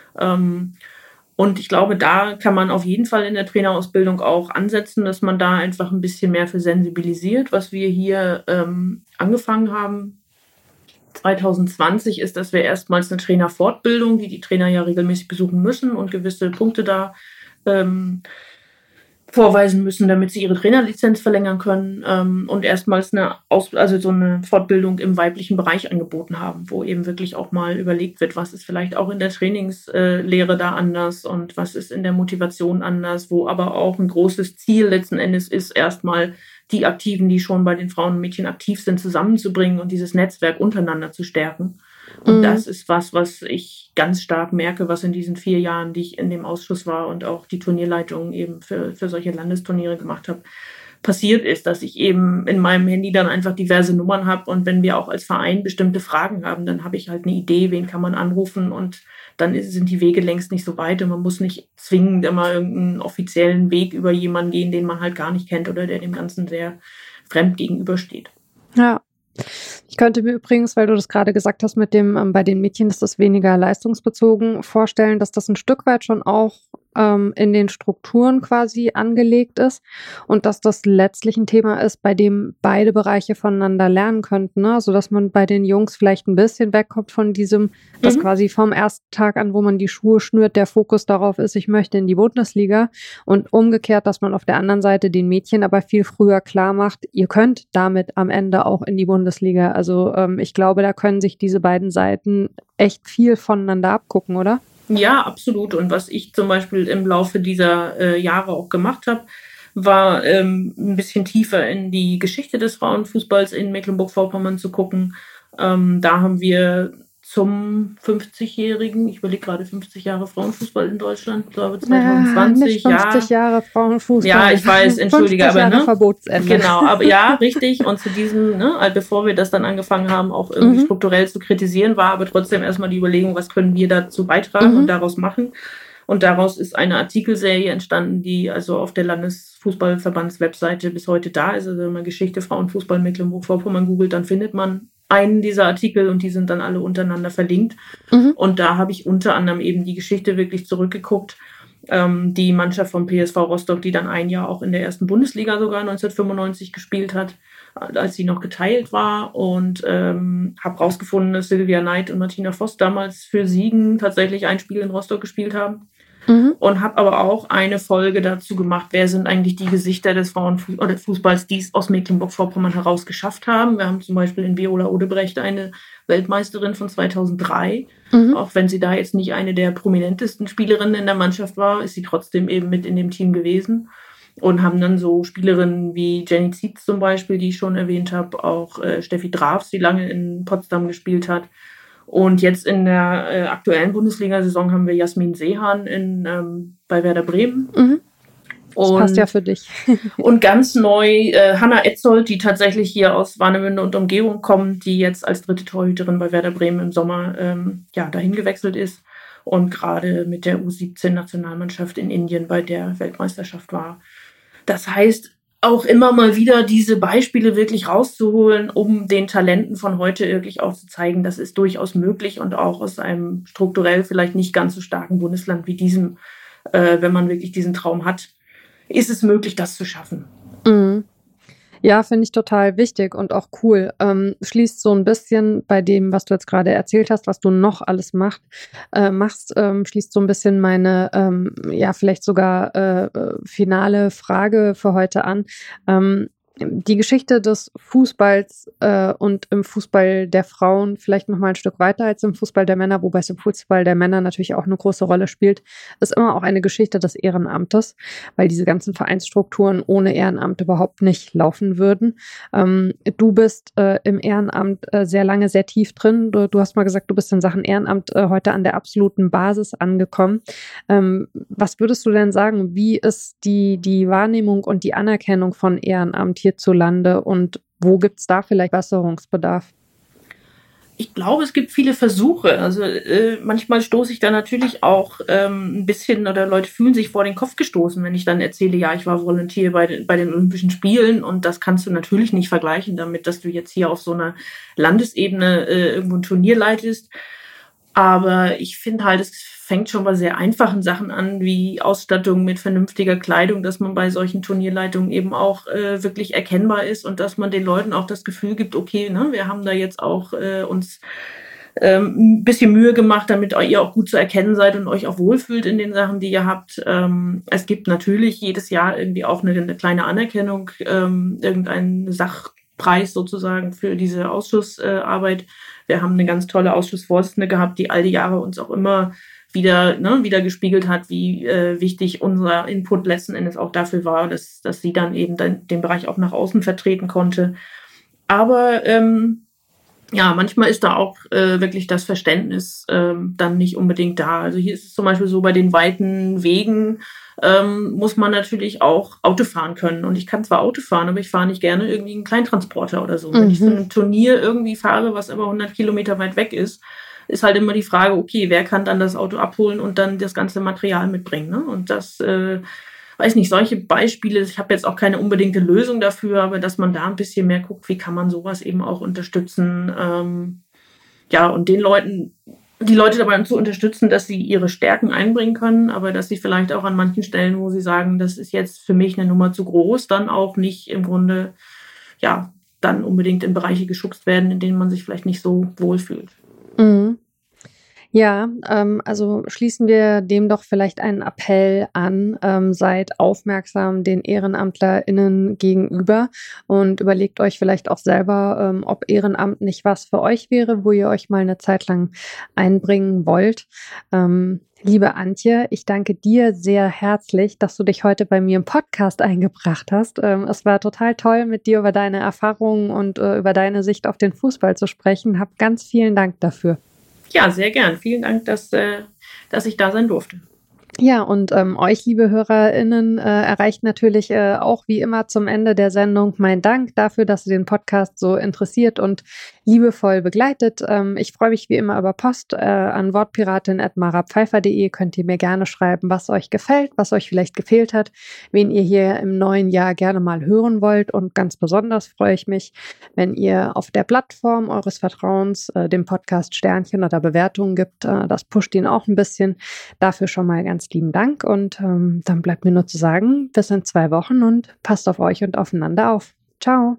Und ich glaube, da kann man auf jeden Fall in der Trainerausbildung auch ansetzen, dass man da einfach ein bisschen mehr für sensibilisiert. Was wir hier angefangen haben 2020 ist, dass wir erstmals eine Trainerfortbildung, die Trainer ja regelmäßig besuchen müssen und gewisse Punkte da vorweisen müssen, damit sie ihre Trainerlizenz verlängern können und erstmals so eine Fortbildung im weiblichen Bereich angeboten haben, wo eben wirklich auch mal überlegt wird, was ist vielleicht auch in der Trainingslehre da anders und was ist in der Motivation anders, wo aber auch ein großes Ziel letzten Endes ist, erstmal die Aktiven, die schon bei den Frauen und Mädchen aktiv sind, zusammenzubringen und dieses Netzwerk untereinander zu stärken. Und das ist was ich ganz stark merke, was in diesen 4 Jahren, die ich in dem Ausschuss war und auch die Turnierleitung eben für solche Landesturniere gemacht habe, passiert ist, dass ich eben in meinem Handy dann einfach diverse Nummern habe und wenn wir auch als Verein bestimmte Fragen haben, dann habe ich halt eine Idee, wen kann man anrufen und dann sind die Wege längst nicht so weit und man muss nicht zwingend immer irgendeinen offiziellen Weg über jemanden gehen, den man halt gar nicht kennt oder der dem Ganzen sehr fremd gegenübersteht. Ja. Ich könnte mir übrigens, weil du das gerade gesagt hast, mit dem bei den Mädchen ist das weniger leistungsbezogen, vorstellen, dass das ein Stück weit schon auch in den Strukturen quasi angelegt ist und dass das letztlich ein Thema ist, bei dem beide Bereiche voneinander lernen könnten, ne? Sodass man bei den Jungs vielleicht ein bisschen wegkommt von diesem, dass quasi vom ersten Tag an, wo man die Schuhe schnürt, der Fokus darauf ist, ich möchte in die Bundesliga und umgekehrt, dass man auf der anderen Seite den Mädchen aber viel früher klar macht, ihr könnt damit am Ende auch in die Bundesliga. Also ich glaube, da können sich diese beiden Seiten echt viel voneinander abgucken, oder? Ja, absolut. Und was ich zum Beispiel im Laufe dieser Jahre auch gemacht habe, war ein bisschen tiefer in die Geschichte des Frauenfußballs in Mecklenburg-Vorpommern zu gucken. Da haben wir zum 50-jährigen, ich überlege gerade 50 Jahre Frauenfußball in Deutschland, ich glaube 2020. Nicht 50 Jahre Frauenfußball. Ja, ich weiß, entschuldige, 50 aber Jahre Verbotsende. Genau, aber ja, richtig. Und zu diesem, bevor wir das dann angefangen haben, auch irgendwie strukturell zu kritisieren, war aber trotzdem erstmal die Überlegung, was können wir dazu beitragen und daraus machen. Und daraus ist eine Artikelserie entstanden, die also auf der Landesfußballverbands-Webseite bis heute da ist. Also wenn man Geschichte Frauenfußball Mecklenburg-Vorpommern googelt, dann findet man einen dieser Artikel und die sind dann alle untereinander verlinkt. Und da habe ich unter anderem eben die Geschichte wirklich zurückgeguckt. Die Mannschaft vom PSV Rostock, die dann ein Jahr auch in der ersten Bundesliga sogar 1995 gespielt hat, als sie noch geteilt war. Und habe rausgefunden, dass Silvia Neid und Martina Voss damals für Siegen tatsächlich ein Spiel in Rostock gespielt haben. Und habe aber auch eine Folge dazu gemacht, wer sind eigentlich die Gesichter des Frauenfußballs, die es aus Mecklenburg-Vorpommern heraus geschafft haben. Wir haben zum Beispiel in Viola Odebrecht eine Weltmeisterin von 2003. Auch wenn sie da jetzt nicht eine der prominentesten Spielerinnen in der Mannschaft war, ist sie trotzdem eben mit in dem Team gewesen. und haben dann so Spielerinnen wie Jenny Zietz zum Beispiel, die ich schon erwähnt habe, auch Steffi Drafs, die lange in Potsdam gespielt hat. Und jetzt in der aktuellen Bundesliga-Saison haben wir Jasmin Seehan bei Werder Bremen. Mhm. Das passt ja für dich. Und ganz neu Hanna Etzold, die tatsächlich hier aus Warnemünde und Umgebung kommt, die jetzt als dritte Torhüterin bei Werder Bremen im Sommer dahin gewechselt ist und gerade mit der U17-Nationalmannschaft in Indien bei der Weltmeisterschaft war. Das heißt, auch immer mal wieder diese Beispiele wirklich rauszuholen, um den Talenten von heute wirklich auch zu zeigen, das ist durchaus möglich und auch aus einem strukturell vielleicht nicht ganz so starken Bundesland wie diesem, wenn man wirklich diesen Traum hat, ist es möglich, das zu schaffen. Mhm. Ja, finde ich total wichtig und auch cool. Schließt so ein bisschen bei dem, was du jetzt gerade erzählt hast, was du noch alles machst, schließt so ein bisschen meine, vielleicht sogar finale Frage für heute an. Die Geschichte des Fußballs und im Fußball der Frauen vielleicht noch mal ein Stück weiter als im Fußball der Männer, wobei es im Fußball der Männer natürlich auch eine große Rolle spielt, ist immer auch eine Geschichte des Ehrenamtes, weil diese ganzen Vereinsstrukturen ohne Ehrenamt überhaupt nicht laufen würden. Du bist im Ehrenamt sehr lange, sehr tief drin. Du hast mal gesagt, du bist in Sachen Ehrenamt heute an der absoluten Basis angekommen. Was würdest du denn sagen, wie ist die Wahrnehmung und die Anerkennung von Ehrenamt hierzulande und wo gibt es da vielleicht Besserungsbedarf? Ich glaube, es gibt viele Versuche. Also manchmal stoße ich da natürlich auch ein bisschen oder Leute fühlen sich vor den Kopf gestoßen, wenn ich dann erzähle, ja, ich war Volunteer bei den Olympischen Spielen und das kannst du natürlich nicht vergleichen damit, dass du jetzt hier auf so einer Landesebene irgendwo ein Turnier leitest. Aber ich finde halt, es fängt schon bei sehr einfachen Sachen an, wie Ausstattung mit vernünftiger Kleidung, dass man bei solchen Turnierleitungen eben auch wirklich erkennbar ist und dass man den Leuten auch das Gefühl gibt, okay, ne, wir haben da jetzt auch uns ein bisschen Mühe gemacht, damit ihr auch gut zu erkennen seid und euch auch wohlfühlt in den Sachen, die ihr habt. Es gibt natürlich jedes Jahr irgendwie auch eine kleine Anerkennung, irgendeinen Sachpreis sozusagen für diese Ausschussarbeit. Wir haben eine ganz tolle Ausschussvorsitzende gehabt, die all die Jahre uns auch immer wieder gespiegelt hat, wie wichtig unser Input letzten Endes auch dafür war, dass sie dann eben den Bereich auch nach außen vertreten konnte. Aber manchmal ist da auch wirklich das Verständnis dann nicht unbedingt da. Also hier ist es zum Beispiel so, bei den weiten Wegen muss man natürlich auch Auto fahren können. Und ich kann zwar Auto fahren, aber ich fahre nicht gerne irgendwie einen Kleintransporter oder so. Wenn ich zu einem Turnier irgendwie fahre, was aber 100 Kilometer weit weg ist halt immer die Frage, okay, wer kann dann das Auto abholen und dann das ganze Material mitbringen, ne? Und das, weiß nicht, solche Beispiele, ich habe jetzt auch keine unbedingte Lösung dafür, aber dass man da ein bisschen mehr guckt, wie kann man sowas eben auch unterstützen, und die Leute dabei zu unterstützen, dass sie ihre Stärken einbringen können, aber dass sie vielleicht auch an manchen Stellen, wo sie sagen, das ist jetzt für mich eine Nummer zu groß, dann auch nicht im Grunde, dann unbedingt in Bereiche geschubst werden, in denen man sich vielleicht nicht so wohlfühlt. Mhm. Ja, also schließen wir dem doch vielleicht einen Appell an, seid aufmerksam den EhrenamtlerInnen gegenüber und überlegt euch vielleicht auch selber, ob Ehrenamt nicht was für euch wäre, wo ihr euch mal eine Zeit lang einbringen wollt. Liebe Antje, ich danke dir sehr herzlich, dass du dich heute bei mir im Podcast eingebracht hast. Es war total toll, mit dir über deine Erfahrungen und über deine Sicht auf den Fußball zu sprechen. Hab ganz vielen Dank dafür. Ja, sehr gern. Vielen Dank, dass ich da sein durfte. Ja, und euch, liebe HörerInnen, erreicht natürlich auch wie immer zum Ende der Sendung mein Dank dafür, dass ihr den Podcast so interessiert und liebevoll begleitet. Ich freue mich wie immer über Post an wortpiratin@marapfeifer.de. Könnt ihr mir gerne schreiben, was euch gefällt, was euch vielleicht gefehlt hat, wen ihr hier im neuen Jahr gerne mal hören wollt. Und ganz besonders freue ich mich, wenn ihr auf der Plattform eures Vertrauens dem Podcast Sternchen oder Bewertungen gibt. Das pusht ihn auch ein bisschen. Dafür schon mal ganz lieben Dank und dann bleibt mir nur zu sagen, bis in 2 Wochen und passt auf euch und aufeinander auf. Ciao.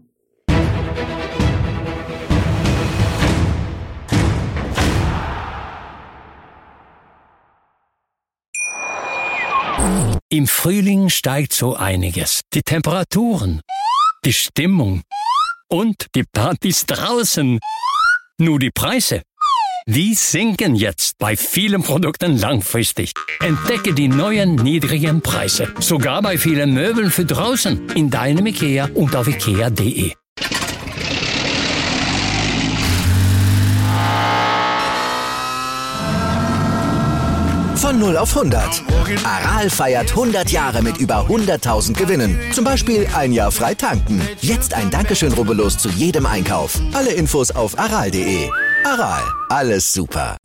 Im Frühling steigt so einiges. Die Temperaturen, die Stimmung und die Partys draußen. Nur die Preise, Die sinken jetzt bei vielen Produkten langfristig. Entdecke die neuen niedrigen Preise. Sogar bei vielen Möbeln für draußen. In deinem IKEA und auf ikea.de. Von 0 auf 100. Aral feiert 100 Jahre mit über 100.000 Gewinnen. Zum Beispiel ein Jahr frei tanken. Jetzt ein Dankeschön, rubbellos zu jedem Einkauf. Alle Infos auf aral.de. Aral, alles super.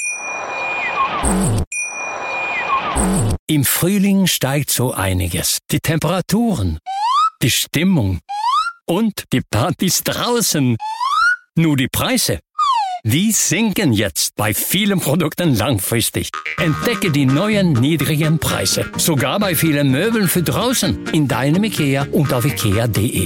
Im Frühling steigt so einiges. Die Temperaturen, die Stimmung und die Partys draußen. Nur die Preise, die sinken jetzt bei vielen Produkten langfristig. Entdecke die neuen niedrigen Preise. Sogar bei vielen Möbeln für draußen. In deinem IKEA und auf ikea.de.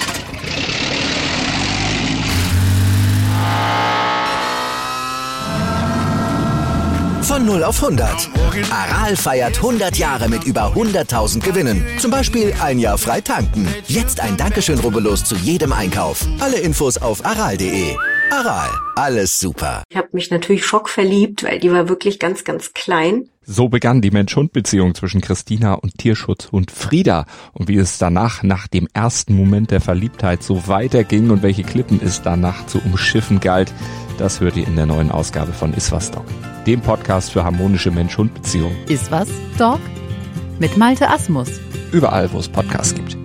Von 0 auf 100. Aral feiert 100 Jahre mit über 100.000 Gewinnen. Zum Beispiel ein Jahr frei tanken. Jetzt ein Dankeschön, rubbellos zu jedem Einkauf. Alle Infos auf aral.de. Aral, alles super. Ich habe mich natürlich schockverliebt, weil die war wirklich ganz, ganz klein. So begann die Mensch-Hund-Beziehung zwischen Christina und Tierschutzhund Frieda. Und wie es danach, nach dem ersten Moment der Verliebtheit, so weiterging und welche Klippen es danach zu umschiffen galt, das hört ihr in der neuen Ausgabe von Iswas Dog, dem Podcast für harmonische Mensch-Hund-Beziehungen. Iswas Dog mit Malte Asmus. Überall, wo es Podcasts gibt.